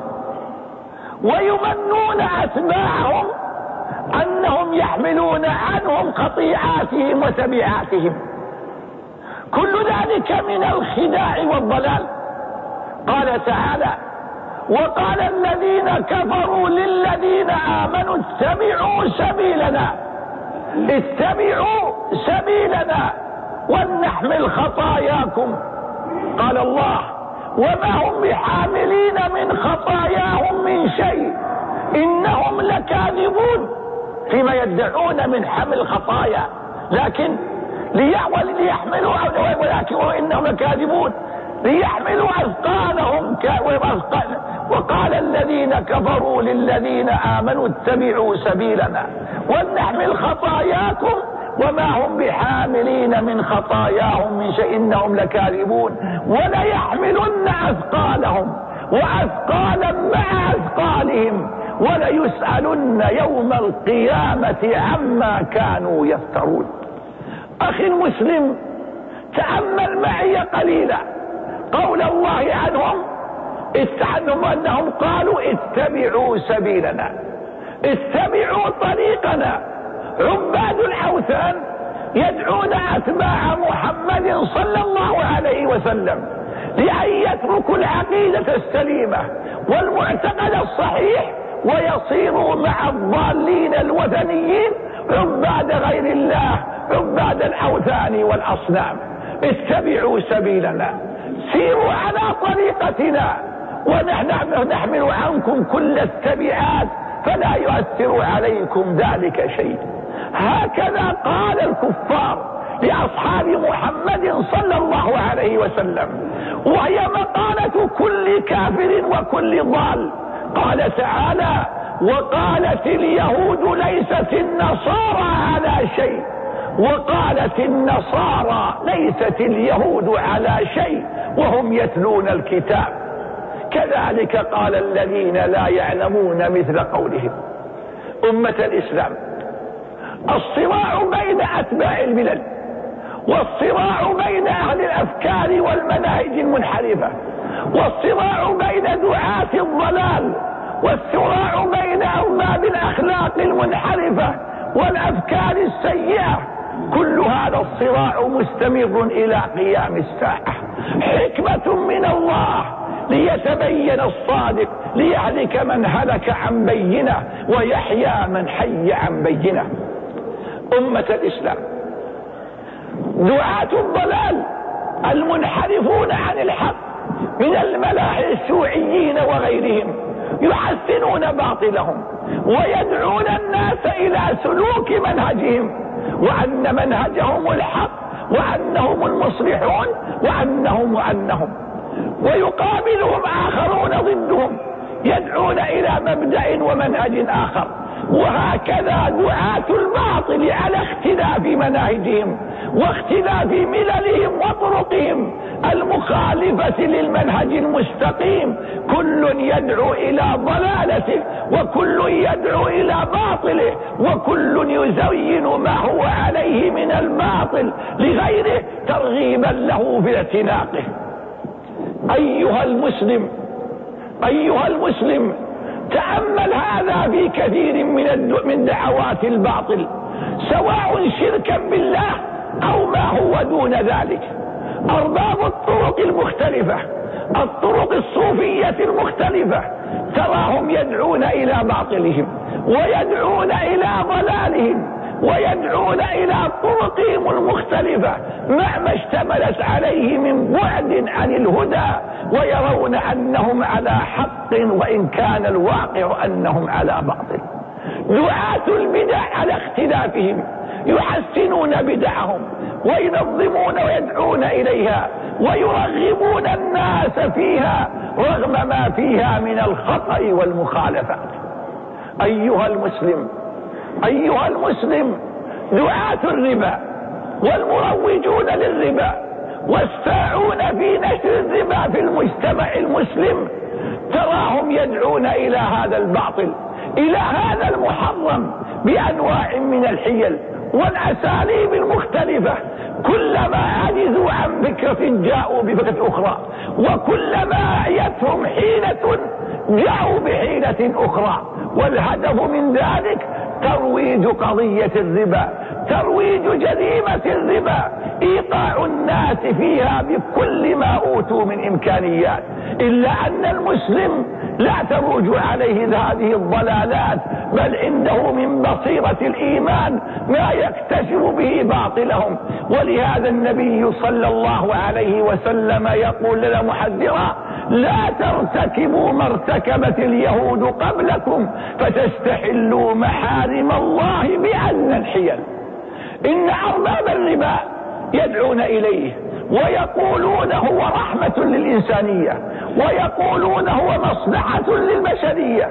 ويمنون أتباعهم أنهم يحملون عنهم خطيئاتهم وتبعاتهم. كل ذلك من الخداع والضلال. قال تعالى: وقال الذين كفروا للذين آمنوا اتبعوا سبيلنا، اتبعوا سبيلنا ولنحمل خطاياكم. قال الله: وما هم بحاملين من خطاياهم من شيء إنهم لكاذبون، فيما يدعون من حمل خطايا، لكن ليحملوا، ولكن وإنهم لكاذبون ليحملوا أثقالهم. وقال الذين كفروا للذين آمنوا اتبعوا سبيلنا ولنحمل خطاياكم وما هم بحاملين من خطاياهم من شيء إنهم لكاذبون، وليحملن أثقالهم وأثقالا مع أثقالهم وليسألن يوم القيامة عما كانوا يفترون. أخي المسلم، تأمل معي قليلا قول الله عنهم أنهم قالوا اتبعوا سبيلنا، اتبعوا طريقنا. عباد الأوثان يدعون أتباع محمد صلى الله عليه وسلم لأن يتركوا العقيدة السليمة والمعتقد الصحيح ويصيروا مع الضالين الوثنيين عباد غير الله، عباد الأوثان والأصنام. اتبعوا سبيلنا، سيروا على طريقتنا، ونحن نحمل عنكم كل التبعات فلا يؤثر عليكم ذلك شيء. هكذا قال الكفار لأصحاب محمد صلى الله عليه وسلم، وهي مقالة كل كافر وكل ضال. قال تعالى: وقالت اليهود ليست النصارى على شيء، وقالت النصارى ليست اليهود على شيء وهم يتلون الكتاب. كذلك قال الذين لا يعلمون مثل قولهم. أمة الإسلام، الصراع بين أتباع الملل، والصراع بين أهل الأفكار والمناهج المنحرفة، والصراع بين دعاة الضلال، والصراع بين أرباب الأخلاق المنحرفة والأفكار السيئة، كل هذا الصراع مستمر إلى قيام الساعة. حكمة من الله ليتبين الصادق، ليهلك من هلك عن بينه ويحيى من حي عن بينه. أمة الإسلام، دعاة الضلال المنحرفون عن الحق من الملاحدة الشيوعيين وغيرهم يحسنون باطلهم ويدعون الناس إلى سلوك منهجهم، وأن منهجهم الحق، وأنهم المصلحون، وأنهم ويقابلهم آخرون ضدهم يدعون إلى مبدأ ومنهج آخر. وهكذا دعاة الباطل على اختلاف مناهجهم واختلاف مللهم وطرقهم المخالفة للمنهج المستقيم، كل يدعو إلى ضلالته وكل يدعو إلى باطله وكل يزين ما هو عليه من الباطل لغيره ترغيبا له في اعتناقه. أيها المسلم تأمل هذا في كثير من دعوات الباطل، سواء شركا بالله أو ما هو دون ذلك. أرباب الطرق المختلفة، الطرق الصوفية المختلفة، تراهم يدعون إلى باطلهم ويدعون إلى ضلالهم ويدعون إلى طرقهم المختلفة مع ما اشتملت عليه من بعد عن الهدى، ويرون أنهم على حق وإن كان الواقع أنهم على باطل. دعاة البدع على اختلافهم يحسنون بدعهم وينظمون ويدعون إليها ويرغبون الناس فيها رغم ما فيها من الخطأ والمخالفات. أيها المسلم دعاة الربا والمروجون للربا والساعون في نشر الربا في المجتمع المسلم تراهم يدعون إلى هذا الباطل، إلى هذا المحرم بأنواع من الحيل والأساليب المختلفة. كلما عجزوا عن فكرة جاءوا بفكرة أخرى، وكلما أعيتهم حيلة جاءوا بحيلة أخرى، والهدف من ذلك ترويج قضية الربا، ترويج جريمة الربا، إيقاع الناس فيها بكل ما أوتوا من إمكانيات. إلا أن المسلم لا تروج عليه هذه الضلالات، بل عنده من بصيرة الإيمان ما يكتشف به باطلهم. ولهذا النبي صلى الله عليه وسلم يقول لنا محذرا: لا ترتكبوا ما ارتكبت اليهود قبلكم فتستحلوا محارم الله بأدنى الحيل. إن أرباب الربا يدعون إليه ويقولون هو رحمة للإنسانية، ويقولون هو مصلحة للبشرية،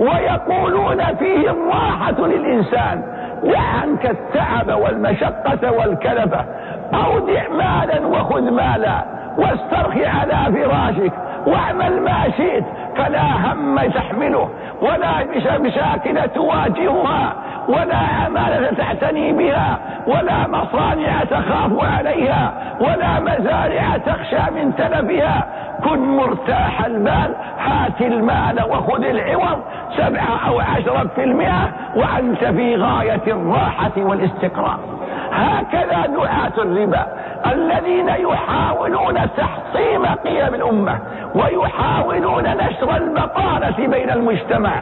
ويقولون فيه الراحة للإنسان. دع عنك التعب والمشقة والكلفة، أودع مالا وخذ مالا، واسترخي على فراشك واعمل ما شئت، فلا هم تحمله ولا مشاكل تواجهها ولا عمالة تعتني بها ولا مصانع تخاف عليها ولا مزارع تخشى من تلفها. كن مرتاح البال، هات المال وخذ العوض 7 أو 10% وأنت في غاية الراحة والاستقرار. هكذا دعاة الربا الذين يحاولون تحطيم قيم الأمة ويحاولون نشر البطالة بين المجتمع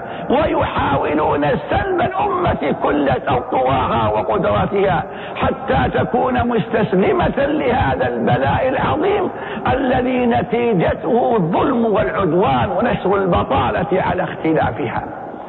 ويحاولون سلب الأمة كل قواها وقدراتها حتى تكون مستسلمة لهذا البلاء العظيم الذي نتيجته الظلم والعدوان ونشر البطالة على اختلافها.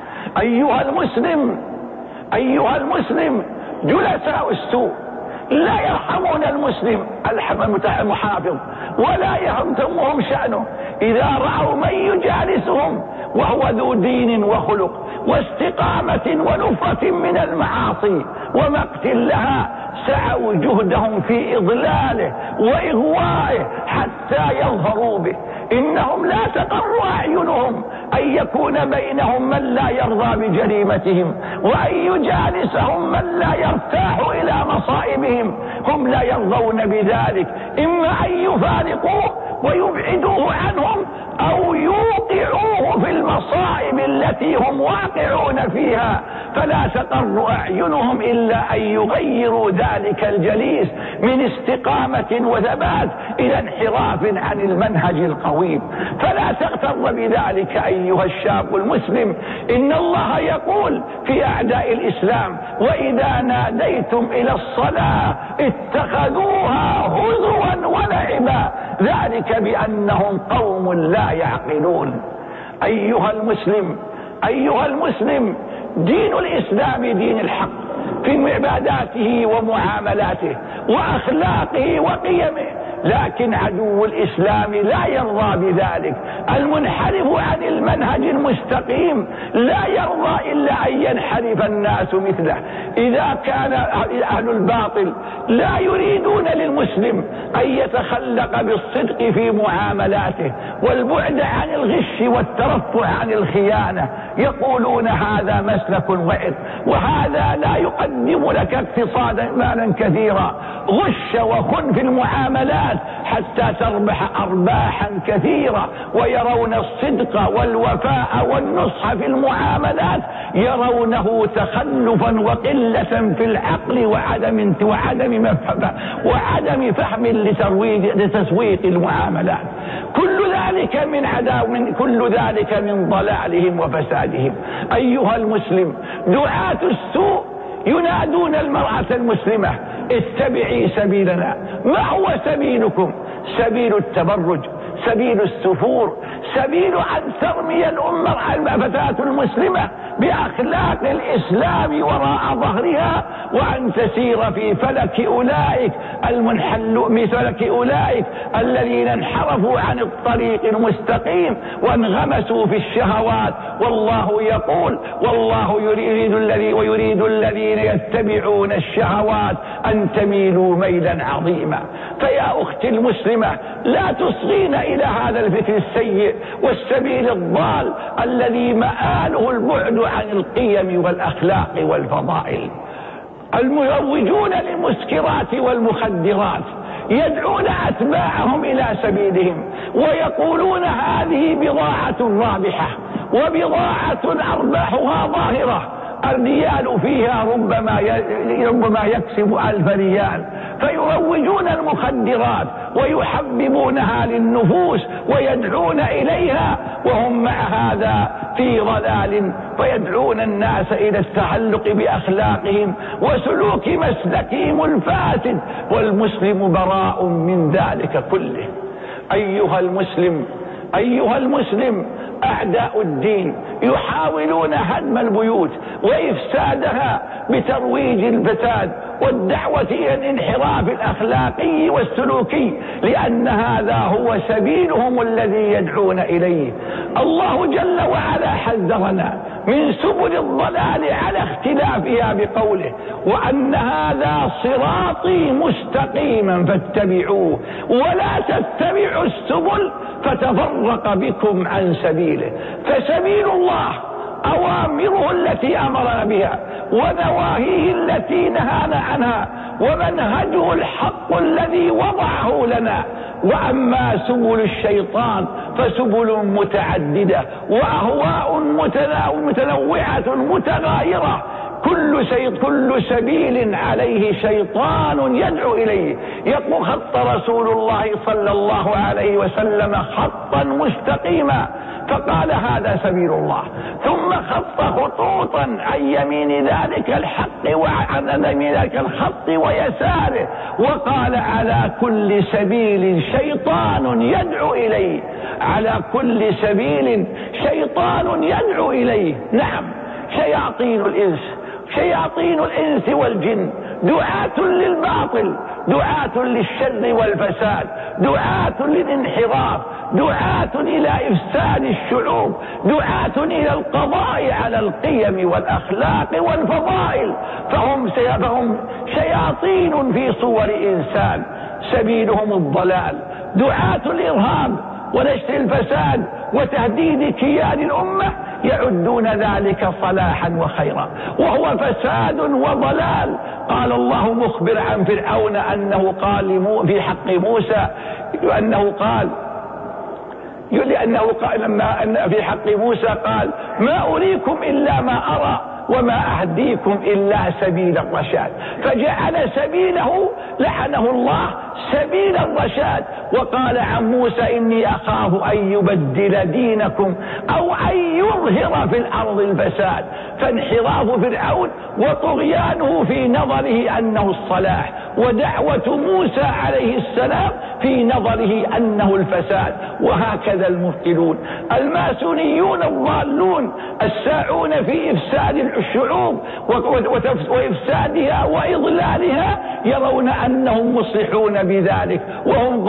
أيها المسلم جلساء السوء لا يرحمون المسلم المحافظ ولا يهمهم شأنه إذا رأوا من يجالسهم وهو ذو دين وخلق واستقامة ونفرة من المعاصي ومقت لها، سعوا جهدهم في إضلاله وإغوائه حتى يظهروا به. إنهم لا تقر أعينهم أن يكون بينهم من لا يرضى بجريمتهم وأن يجالسهم من لا يرتاح إلى مصائبهم. هم لا يرضون بذلك، إما أن يفارقوه ويبعدوه عنهم أو يوقعوه في المصائب التي هم واقعون فيها، فلا تقر أعينهم إلا أن يغيروا ذلك الجليس من استقامة وثبات إلى انحراف عن المنهج القويم. فلا تغتر بذلك أيها الشاب المسلم. إن الله يقول في أعداء الإسلام: وإذا ناديتم إلى الصلاة اتخذوها هزوا ولعبا ذلك بأنهم قوم لا يعقلون. أيها المسلم دين الإسلام دين الحق في عباداته ومعاملاته وأخلاقه وقيمه، لكن عدو الإسلام لا يرضى بذلك. المنحرف عن المنهج المستقيم لا يرضى إلا أن ينحرف الناس مثله. إذا كان أهل الباطل لا يريدون للمسلم أن يتخلق بالصدق في معاملاته والبعد عن الغش والترفع عن الخيانة، يقولون هذا مسلك وعظ، وهذا لا يقدم لك اقتصادا مالا كثيرا. غش وخن في المعاملات حتى تربح أرباحا كثيرة. ويرون الصدق والوفاء والنصح في المعاملات يرونه تخلفا وقلة في العقل وعدم فهم لتسويق المعاملات. كل ذلك من ضلالهم وفسادهم. أيها المسلم، دعاة السوء ينادون المرأة المسلمة اتبعي سبيلنا. ما هو سبيلكم؟ سبيل التبرج، سبيل السفور، سبيل أن ترمي الفتاة المسلمة بأخلاق الإسلام وراء ظهرها، وأن تسير في فلك أولئك الذين انحرفوا عن الطريق المستقيم وانغمسوا في الشهوات. والله يقول: والله يريد الذين يتبعون الشهوات أن تميلوا ميلا عظيما. فيا أختي المسلمة، لا تصغين إلى هذا الفكر السيء والسبيل الضال الذي مآله البعد عن القيم والأخلاق والفضائل. المروجون للمسكرات والمخدرات يدعون أتباعهم إلى سبيلهم ويقولون هذه بضاعة رابحة وبضاعة أرباحها ظاهرة، الريال فيها ربما يكسب 1000 ريال. فيروجون المخدرات ويحببونها للنفوس ويدعون إليها وهم مع هذا في ضلال، فيدعون الناس إلى التعلق بأخلاقهم وسلوك مسلكهم الفاسد، والمسلم براء من ذلك كله. أيها المسلم، أعداء الدين يحاولون هدم البيوت وإفسادها بترويج الفساد والدعوة إلى الانحراف الأخلاقي والسلوكي، لأن هذا هو سبيلهم الذي يدعون إليه. الله جل وعلا حذرنا من سبل الضلال على اختلافها بقوله: وأن هذا صراطي مستقيما فاتبعوه ولا تتبعوا السبل فتفرق بكم عن سبيله. فسبيل الله أوامره التي أمرنا بها ونواهيه التي نهانا عنها ومنهجه الحق الذي وضعه لنا. وأما سبل الشيطان فسبل متعددة وأهواء متنوعة متغايرة، كل سبيل عليه شيطان يدعو إليه. يقول: خط رسول الله صلى الله عليه وسلم خطا مستقيما، فقال هذا سبيل الله، ثم خط خطوطا عن يمين ذلك الحق وعن يمين ذلك الخط ويساره، وقال: على كل سبيل شيطان يدعو إليه. على كل سبيل شيطان يدعو إليه. نعم، شياطين الإنس والجن دعاة للباطل، دعاة للشر والفساد، دعاة للانحراف، دعاة إلى إفساد الشعوب، دعاة إلى القضاء على القيم والأخلاق والفضائل. فهم شياطين في صور إنسان، سبيلهم الضلال، دعاة الإرهاب ونشر الفساد وتهديد كيان الأمة، يعدون ذلك صلاحا وخيرا، وهو فساد وضلال. قال الله مخبر عن فرعون أنه قال في حق موسى لأنه قال لما في حق موسى قال: ما أريكم إلا ما أرى وما أهديكم إلا سبيل الرشاد. فجعل سبيله لعنه الله سبيل الرشاد. وقال عن موسى: إني أخاف أن يبدل دينكم أو أن يظهر في الأرض الفساد. فانحراف فرعون وطغيانه في نظره أنه الصلاح، ودعوة موسى عليه السلام في نظره أنه الفساد. وهكذا المبطلون الماسونيون الضالون الساعون في إفساد الشعوب وإفسادها وإضلالها يرون أنهم مصلحون بذلك، وهم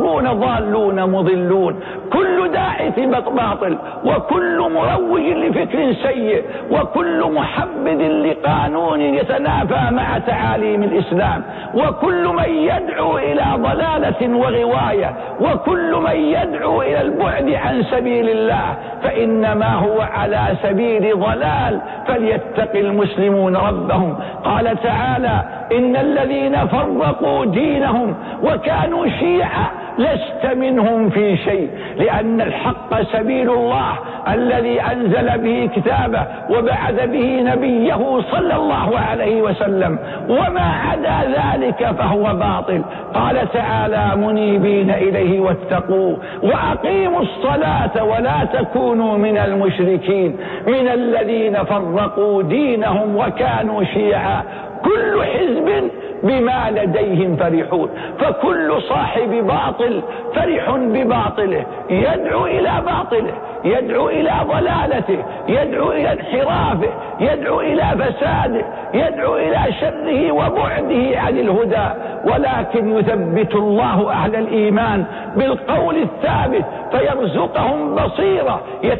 ضالون مضلون. كل داعث باطل، وكل مروج لفكر سيء، وكل محبذ لقانون يتنافى مع تعاليم الإسلام، وكل من يدعو إلى ضلالة وغواية، وكل من يدعو إلى البعد عن سبيل الله فإنما هو على سبيل ضلال، فليتق المسلمون ربهم. قال تعالى: إن الذين فرقوا دينهم وكانوا شيعا لست منهم في شيء، لأن الحق سبيل الله الذي أنزل به كتابه وبعث به نبيه صلى الله عليه وسلم، وما عدا ذلك فهو باطل. قال تعالى: منيبين إليه واتقوه وأقيموا الصلاة ولا تكونوا من المشركين من الذين فرقوا دينهم وكانوا شيعا كل حزب بما لديهم فرحون. فكل صاحب باطل فرح بباطله، يدعو إلى باطله، يدعو إلى ضلالته، يدعو إلى انحرافه، يدعو إلى فساده، يدعو إلى شره وبعده عن الهدى. ولكن يثبت الله أهل الإيمان بالقول الثابت فيرزقهم بصيرة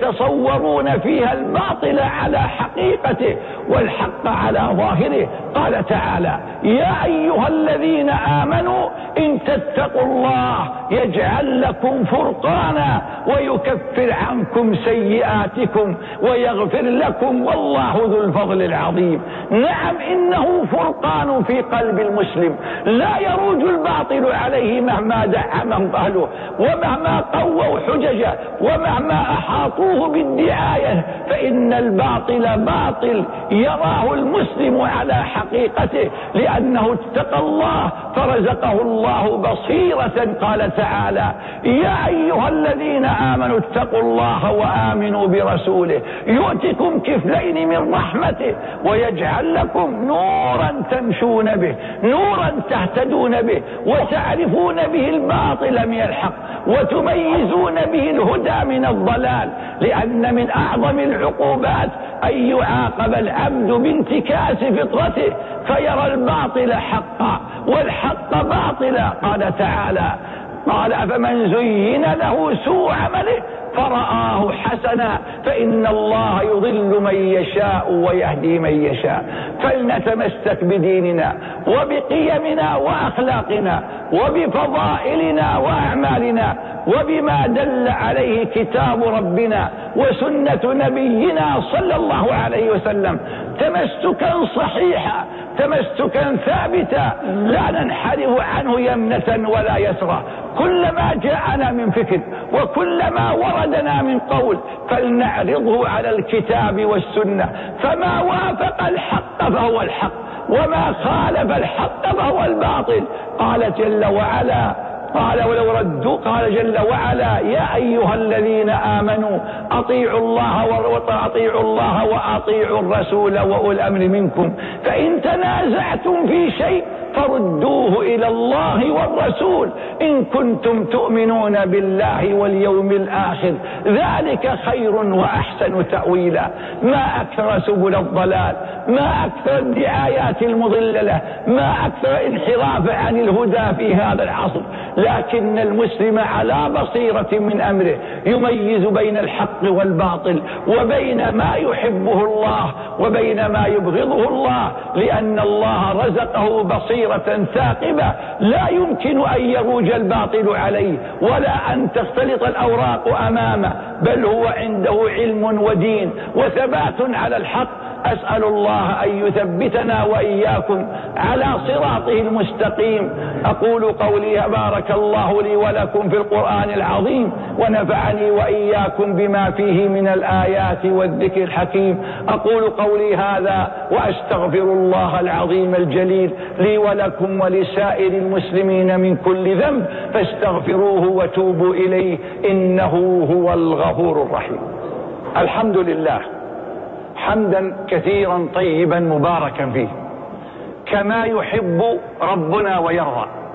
يتصورون فيها الباطل على حقيقته والحق على ظاهره. قال تعالى: يا أيها الذين آمنوا إن تتقوا الله يجعل لكم فرقانا ويكفر عنكم سيئاتكم ويغفر لكم والله ذو الفضل العظيم. نعم، إنه فرقان في قلب المسلم، لا يروج الباطل عليه مهما دعمه أهله، ومهما قووا حججه، ومهما أحاطوه بالدعاية، فإن الباطل باطل يراه المسلم على حقيقته، لأنه اتقى الله فرزقه الله بصيرة. قال تعالى: يا أيها الذين آمنوا اتقوا الله وآمنوا برسوله يؤتكم كفلين من رحمته ويجعل لكم نورا تمشون به، نورا تهتدون به وتعرفون به الباطل من الحق وتميزون به الهدى من الضلال. لأن من أعظم العقوبات أن يعاقب العبد بانتكاس فطرته فيرى الباطل حقا والحق باطلا. قال تعالى: قال: أفمن زين له سوء عمله فرآه حسنا فإن الله يضل من يشاء ويهدي من يشاء. فلنتمسك بديننا وبقيمنا وأخلاقنا وبفضائلنا وأعمالنا وبما دل عليه كتاب ربنا وسنة نبينا صلى الله عليه وسلم تمسكا صحيحا، تمسكا ثابتا، لا ننحرف عنه يمنة ولا يسرى. كلما جاءنا من فكر وكلما وردنا من قول فلنعرضه على الكتاب والسنة، فما وافق الحق فهو الحق وما خالف الحق فهو الباطل. قال جل وعلا: قال جل وعلا: يا أيها الذين آمنوا أطيعوا الله وأطيعوا الرسول وأولي الأمر منكم فإن تنازعتم في شيء فردوه إلى الله والرسول إن كنتم تؤمنون بالله واليوم الآخر ذلك خير وأحسن تأويلا. ما أكثر سبل الضلال، ما أكثر الدعايات المضللة، ما أكثر انحراف عن الهدى في هذا العصر. لكن المسلم على بصيرة من أمره يميز بين الحق والباطل وبين ما يحبه الله وبين ما يبغضه الله، لأن الله رزقه بصيرة ثاقبة لا يمكن أن يروج الباطل عليه ولا أن تختلط الأوراق أمامه، بل هو عنده علم ودين وثبات على الحق. أسأل الله أن يثبتنا وإياكم على صراطه المستقيم. أقول قولي بارك الله لي ولكم في القرآن العظيم ونفعني وإياكم بما فيه من الآيات والذكر الحكيم. أقول قولي هذا وأستغفر الله العظيم الجليل لي ولكم ولسائر المسلمين من كل ذنب فاستغفروه وتوبوا إليه إنه هو الغفور الرحيم. الحمد لله حمدا كثيرا طيبا مباركا فيه كما يحب ربنا ويرضى،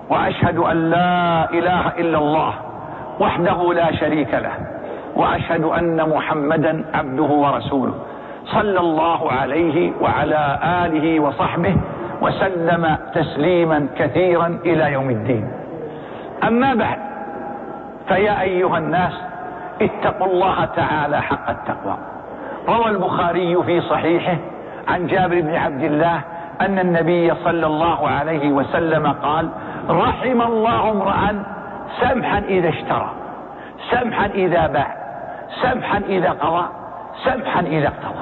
وأشهد أن لا إله إلا الله وحده لا شريك له، وأشهد أن محمدا عبده ورسوله، صلى الله عليه وعلى آله وصحبه وسلم تسليما كثيرا إلى يوم الدين. أما بعد، فيا أيها الناس اتقوا الله تعالى حق التقوى. روى البخاري في صحيحه عن جابر بن عبد الله أن النبي صلى الله عليه وسلم قال: رحم الله امرأ سمحا إذا اشترى، سمحا إذا باع، سمحا إذا قضى، سمحا إذا اقتضى.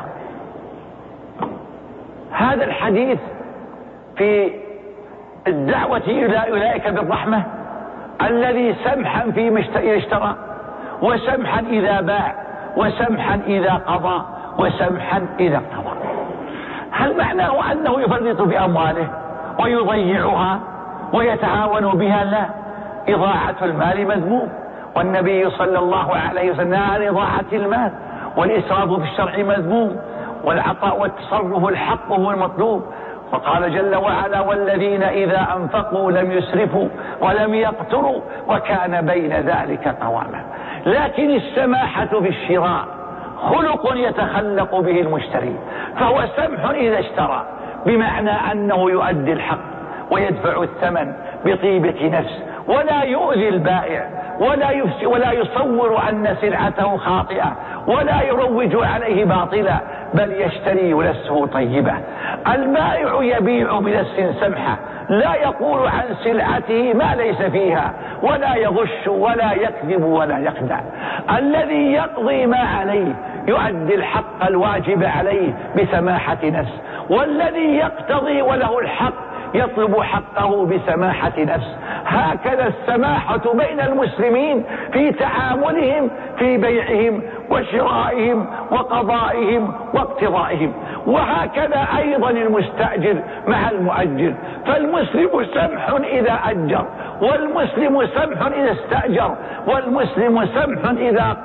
هذا الحديث في الدعوة إلى أولئك بالرحمة الذي سمحا فيما اشترى، وسمحا إذا باع، وسمحا إذا قضى، وسمحا إذا اقتضى. هل معناه أنه يفرط بأمواله ويضيعها ويتعاون بها؟ لا، إضاعة المال مذموم، والنبي صلى الله عليه وسلم نهى عن إضاعة المال، والإسراف في الشرع مذموم، والعطاء والتصرف الحق هو المطلوب. وقال جل وعلا: والذين إذا أنفقوا لم يسرفوا ولم يقتروا وكان بين ذلك قواما. لكن السماحة في الشراء خلق يتخلق به المشتري، فهو سمح إذا اشترى، بمعنى أنه يؤدي الحق ويدفع الثمن بطيبة نفس، ولا يؤذي البائع، ولا يصور أن سلعته خاطئة، ولا يروج عليه باطلا، بل يشتري نفسه طيبة. البائع يبيع بنفس سمحة، لا يقول عن سلعته ما ليس فيها، ولا يغش ولا يكذب ولا يخدع. الذي يقضي ما عليه يؤدي الحق الواجب عليه بسماحة نفس، والذي يقتضي وله الحق يطلب حقه بسماحة نفس. هكذا السماحة بين المسلمين في تعاملهم في بيعهم وشرائهم وقضائهم واقتضائهم. وهكذا أيضا المستأجر مع المؤجر، فالمسلم سمح إذا أجر، والمسلم سمح إذا استأجر، والمسلم سمح إذا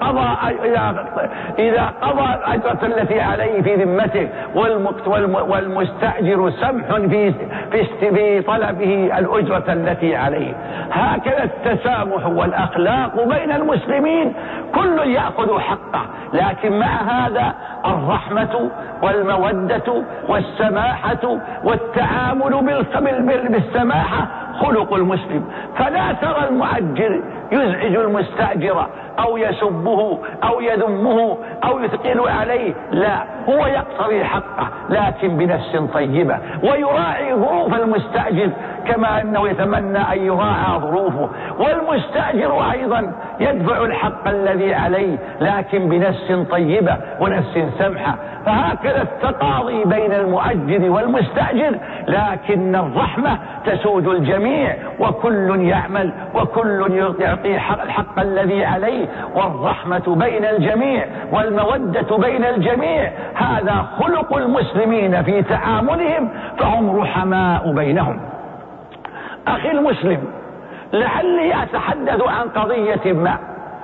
قضى الأجرة التي عليه في ذمته، والمستأجر سمح في طلبه الأجرة التي عليه. هكذا التسامح والأخلاق بين المسلمين، كل يأخذ حقه، لكن مع هذا الرحمة والمودة والسماحة والتعامل بالسماحة خلق المسلم. فلا ترى المؤجر يزعج المستأجر أو يسبه أو يذمه أو يثقل عليه، لا، هو يقتضي حقه لكن بنفس طيبة، ويراعي ظروف المستأجر كما أنه يتمنى أن يراعى ظروفه. والمستأجر أيضا يدفع الحق الذي عليه لكن بنفس طيبة ونفس سمحة. فهكذا التقاضي بين المؤجر والمستأجر، لكن الرحمة تسود الجميع، وكل يعمل وكل يعطي الحق الذي عليه، والرحمة بين الجميع والمودة بين الجميع. هذا خلق المسلمين في تعاملهم، فهم رحماء بينهم. أخي المسلم، لعلي أتحدث عن قضية ما،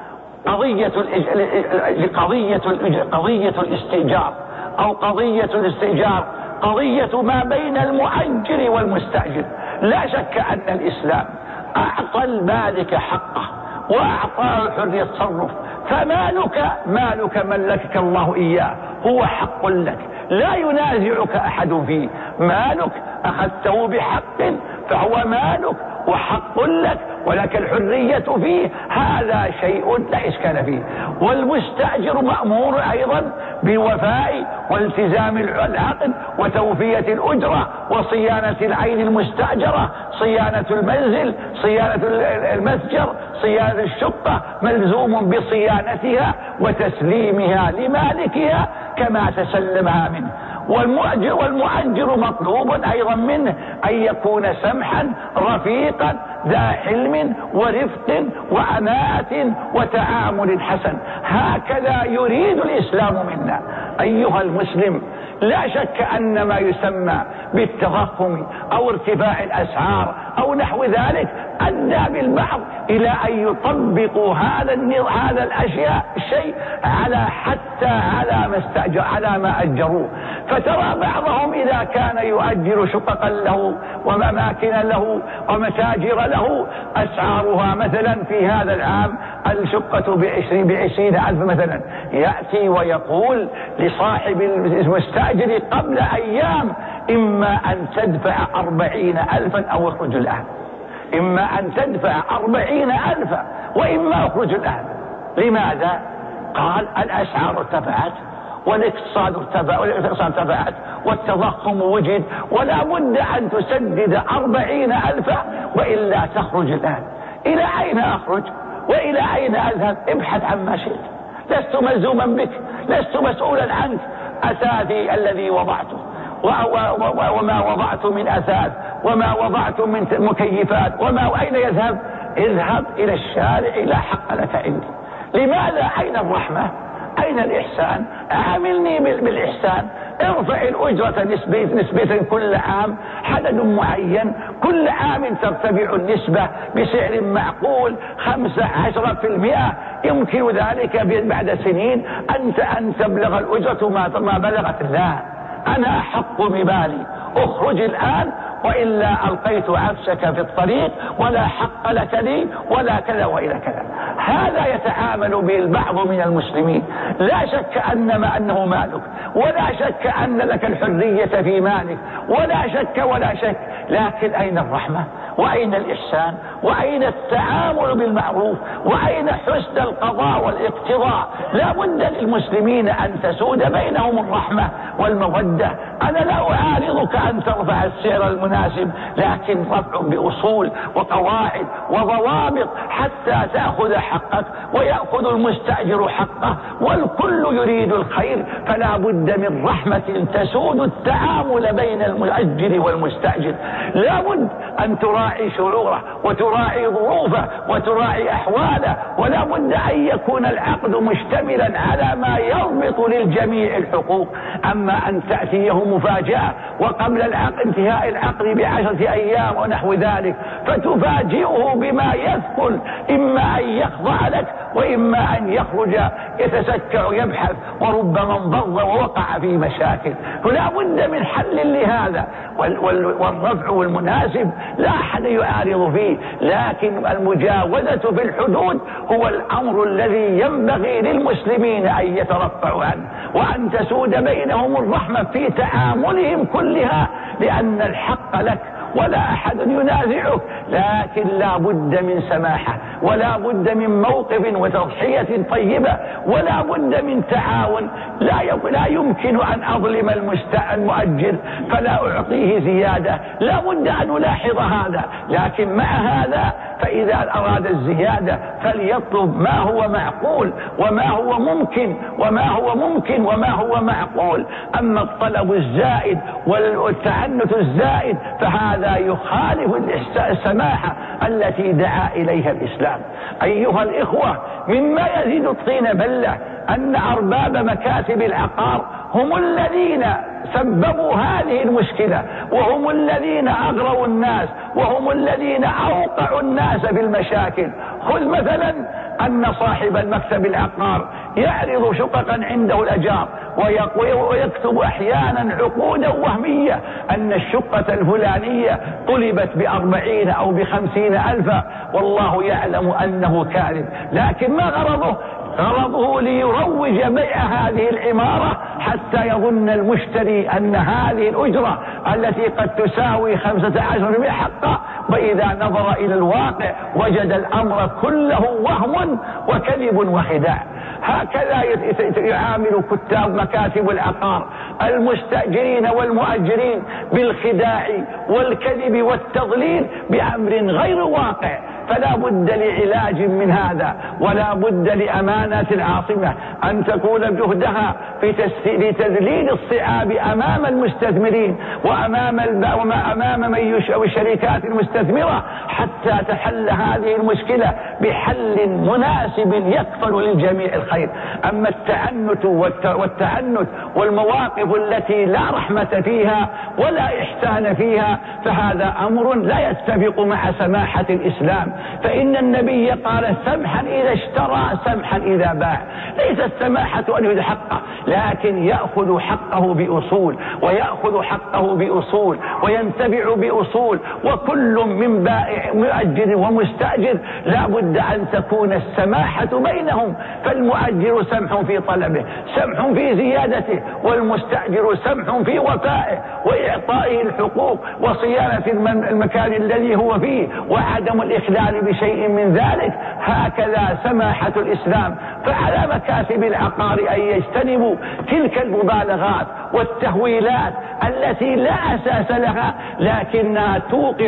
قضية الاستئجار أو قضية الاستئجار، قضية ما بين المؤجر والمستأجر. لا شك أن الإسلام أعطى المالك حقه وأعطاه حرية التصرف، فمالك ملكك الله إياه، هو حق لك، لا ينازعك أحد فيه. مالك أخذته بحق فهو مالك وحق لك، ولك الحرية فيه، هذا شيء لا إشكال فيه. والمستأجر مأمور أيضا بالوفاء والتزام العقد وتوفية الأجرة وصيانة العين المستأجرة، صيانة المنزل، صيانة المتجر، صيانة الشقة، ملزوم بصيانتها وتسليمها لمالكها كما تسلمها منه. والمؤجر مطلوب أيضا منه أن يكون سمحا رفيقا ذا حلم ورفق وعناءة وتعامل حسن. هكذا يريد الإسلام منا. أيها المسلم، لا شك أن ما يسمى بالتضخم أو ارتفاع الأسعار أو نحو ذلك أدى بالبعض إلى أن يطبقوا هذا الأشياء الشيء حتى على ما أجروه. فترى بعضهم إذا كان يؤجر شققا له ومماكن له ومتاجر له أسعارها مثلا في هذا العام الشقة ب20,000 مثلا، يأتي ويقول لصاحب المستأجر قبل أيام: إما أن تدفع 40,000 أو اخرج الآن، إما أن تدفع 40,000 وإما اخرج الآن. لماذا؟ قال: الأسعار ارتفعت والاقتصاد ارتفعت والتضخم وجد، ولا بد أن تسدد 40,000 وإلا تخرج الآن. إلى أين أخرج وإلى أين أذهب؟ ابحث عما شئت، لست ملزوما بك، لست مسؤولا عنك. أثاثي الذي وضعته وما وضعت من أثاث وما وضعت من مكيفات أين يذهب؟ اذهب إلى الشارع، لا حق لك عندي. لماذا؟ أين الرحمة؟ أين الإحسان؟ عاملني بالإحسان. ارفع الأجرة نسبة كل عام عدد معين، كل عام ترتفع النسبة بسعر معقول 15%. يمكن ذلك بعد سنين أن تبلغ الأجرة ما بلغت. لا، أنا أحق بمالي، اخرج الآن وإلا ألقيت عفشك في الطريق ولا حق لك لي ولا كذا وإلى كذا. هذا يتعامل به البعض من المسلمين. لا شك أنه مالك، ولا شك أن لك الحرية في مالك، ولا شك، لكن أين الرحمة؟ وأين الإحسان؟ وأين التعامل بالمعروف؟ وأين حسن القضاء والاقتضاء؟ لا بد للمسلمين أن تسود بينهم الرحمة والمودة. أنا لا أعارضك أن ترفع السعر المناسب، لكن رفع بأصول وقواعد وضوابط حتى تأخذ حقك ويأخذ المستأجر حقه، والكل يريد الخير. فلا بد من رحمة تسود التعامل بين المؤجر والمستأجر. لا بد أن تراعي شعوره وتراعي ظروفه وتراعي أحواله، ولا بد أن يكون العقد مشتملا على ما يربط للجميع الحقوق. أما أن تأتيه مفاجأة وقبل انتهاء العقد ب10 أيام ونحو ذلك فتفاجئه بما يثقل، إما أن يخضع لك وإما أن يخرج يتسكع يبحث وربما انضر ووقع في مشاكل. فلا بد من حل لهذا، والرفع والمناسب لا أحد يعارض فيه، لكن المجاوزة في الحدود هو الأمر الذي ينبغي للمسلمين أن يترفعوا عنه، وأن تسود بينهم الرحمة في تعاملهم كلها، لأن الحق لك ولا أحد ينازعك، لكن لا بد من سماحة، ولا بد من موقف وتضحية طيبة، ولا بد من تعاون. لا يمكن أن أظلم المؤجر فلا أعطيه زيادة، لا بد أن نلاحظ هذا. لكن مع هذا فإذا أراد الزيادة فليطلب ما هو معقول وما هو ممكن وما هو معقول. أما الطلب الزائد والتعنت الزائد فهذا يخالف السماحة التي دعا إليها الإسلام. أيها الإخوة، مما يزيد الطين بلة أن أرباب مكاتب العقار هم الذين سببوا هذه المشكلة، وهم الذين أغروا الناس، وهم الذين أوقعوا الناس بالمشاكل. خذ مثلا أن صاحب المكتب العقار يعرض شققا عنده الأجار ويكتب أحيانا عقودا وهمية أن الشقة الفلانية طلبت ب40 أو ب50,000، والله يعلم أنه كاذب، لكن ما غرضه ليروج بيع هذه العمارة حتى يظن المشتري أن هذه الأجرة التي قد تساوي 15 حقا، وإذا نظر إلى الواقع وجد الأمر كله وهم وكذب وخداع. هكذا يعامل كتاب مكاتب العقار المستأجرين والمؤجرين بالخداع والكذب والتضليل بأمر غير واقع. فلا بد لعلاج من هذا، ولا بد لأمانة العاصمة أن تكون جهدها في تذليل الصعاب أمام المستثمرين وأمام الشركات المستثمرة حتى تحل هذه المشكلة بحل مناسب يكفل للجميع الخير. أما التعنت والمواقف التي لا رحمة فيها ولا إحسان فيها فهذا أمر لا يتفق مع سماحة الإسلام، فإن النبي قال سمحا إذا اشترى سمحا إذا باع. ليس السماحة أن يؤخذ حقه، لكن يأخذ حقه بأصول، ويأخذ حقه بأصول، وينتبع بأصول. وكل من بائع مؤجر ومستأجر لا بد أن تكون السماحة بينهم، فالمؤجر سمح في طلبه، سمح في زيادته، والمستأجر سمح في وفائه وإعطائه الحقوق وصيانة المكان الذي هو فيه وعدم الإخلال بشيء من ذلك. هكذا سماحة الإسلام. فعلى مكاتب العقار أن يجتنبوا تلك المبالغات والتهويلات التي لا أساس لها، لكنها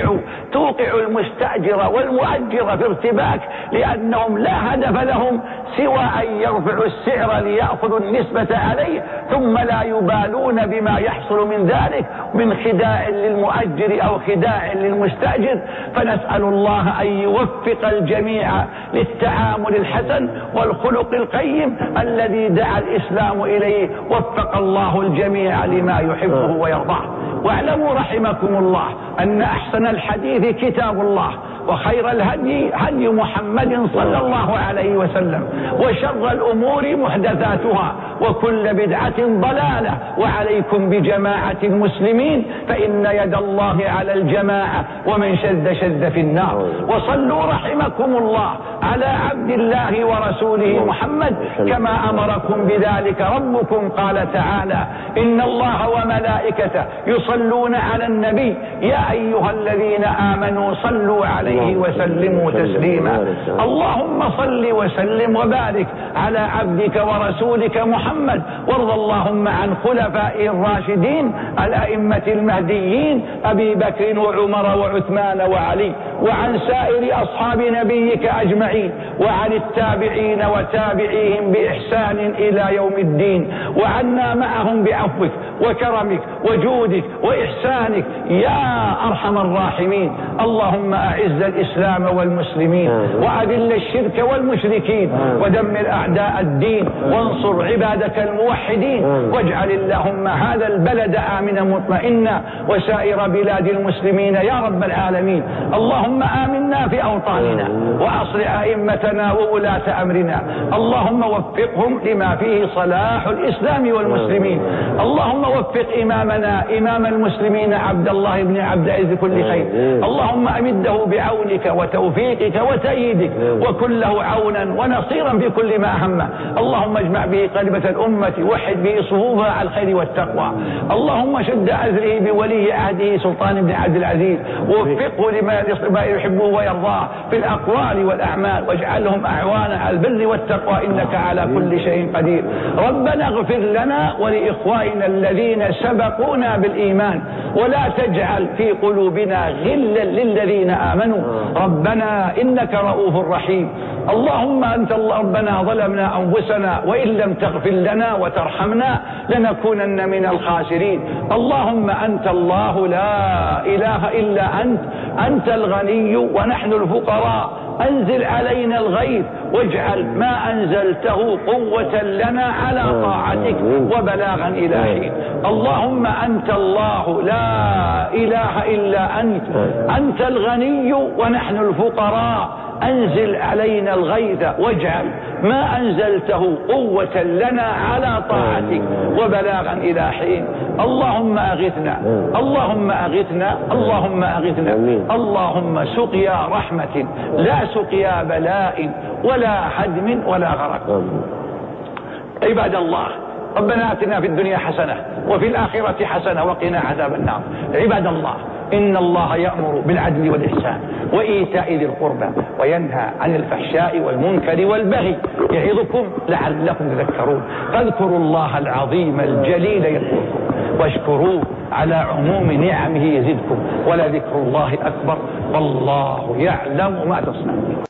توقع المستأجر والمؤجر في ارتباك، لأنهم لا هدف لهم سوى أن يرفعوا السعر ليأخذوا النسبة عليه، ثم لا يبالون بما يحصل من ذلك من خداع للمؤجر أو خداع للمستأجر. فنسأل الله أن يوفق الجميع للتعامل الحسن والخلق القيم الذي دعا الإسلام إليه. وفق الله الجميع لما يحبه ويرضاه. واعلموا رحمكم الله أن أحسن الحديث كتاب الله، وخير الهدي هدي محمد صلى الله عليه وسلم، وشر الأمور محدثاتها، وكل بدعة ضلالة. وعليكم بجماعة المسلمين فإن يد الله على الجماعة، ومن شذ في النار. وصلوا رحمكم الله على عبد الله ورسوله محمد كما أمركم بذلك ربكم. قال تعالى: إن الله وملائكته يصلون على النبي يا أيها الذين آمنوا صلوا عليه وسلموا تسليما. اللهم صل وسلم وبارك على عبدك ورسولك محمد، وارض اللهم عن خلفائه الراشدين الأئمة المهديين أبي بكر وعمر وعثمان وعلي، وعن سائر أصحاب نبيك أجمعين، وعن التابعين وتابعيهم بإحسان إلى يوم الدين، وعنا معهم بعفوك وكرمك وجودك وإحسانك يا أرحم الراحمين. اللهم أعز الإسلام والمسلمين، وأذل الشرك والمشركين، ودمر أعداء الدين، وانصر عبادك الموحدين، واجعل اللهم هذا البلد آمنا مطمئنا، وسائر بلاد المسلمين يا رب العالمين. اللهم آمنا في أوطاننا، وأصلح أئمتنا وولاة أمرنا. اللهم وفقهم لما فيه صلاح الإسلام والمسلمين. اللهم وفق إمامنا إمام المسلمين عبد الله بن عبد العزيز كل خير. اللهم أمده بعونك وتوفيقك وتأييدك، وكن له عونا ونصيرا في كل ما همه. اللهم اجمع به قلبة الأمة، وحد به صفوفها على الخير والتقوى. اللهم شد أزره بولي عهده سلطان بن عبد العزيز، ووفقه لما يحبه ويرضاه في الأقوال والأعمال، واجعلهم أعوانا على البر والتقوى إنك على كل شيء قدير. ربنا اغفر لنا ولإخواننا الذين سبقونا بالإيمان، ولا تجعل في قلوبنا غلا للذين آمنوا ربنا إنك رؤوف رحيم. اللهم أنت ربنا ظلمنا أنفسنا، وإن لم تغفر لنا وترحمنا لنكونن من الخاسرين. اللهم أنت الله لا إله إلا أنت، أنت الغني ونحن الفقراء. أنزل علينا الغيث، واجعل ما أنزلته قوة لنا على طاعتك وبلاغا إلى حين. اللهم أنت الله لا إله إلا أنت، أنت الغني ونحن الفقراء. أنزل علينا الغيث، واجعل ما أنزلته قوة لنا على طاعتك وبلاغا إلى حين. اللهم أغثنا، اللهم أغثنا، اللهم أغثنا. اللهم سقيا رحمة لا سقيا بلاء ولا هدم ولا غرق. عباد الله، ربنا آتنا في الدنيا حسنة وفي الآخرة حسنة وقنا عذاب النار. عباد الله، إن الله يأمر بالعدل والإحسان وإيتاء ذي القربى، وينهى عن الفحشاء والمنكر والبغي، يعظكم لعلكم تذكرون. فاذكروا الله العظيم الجليل يذكركم، واشكروه على عموم نعمه يزدكم، ولذكر الله أكبر، والله يعلم ما تصنعون.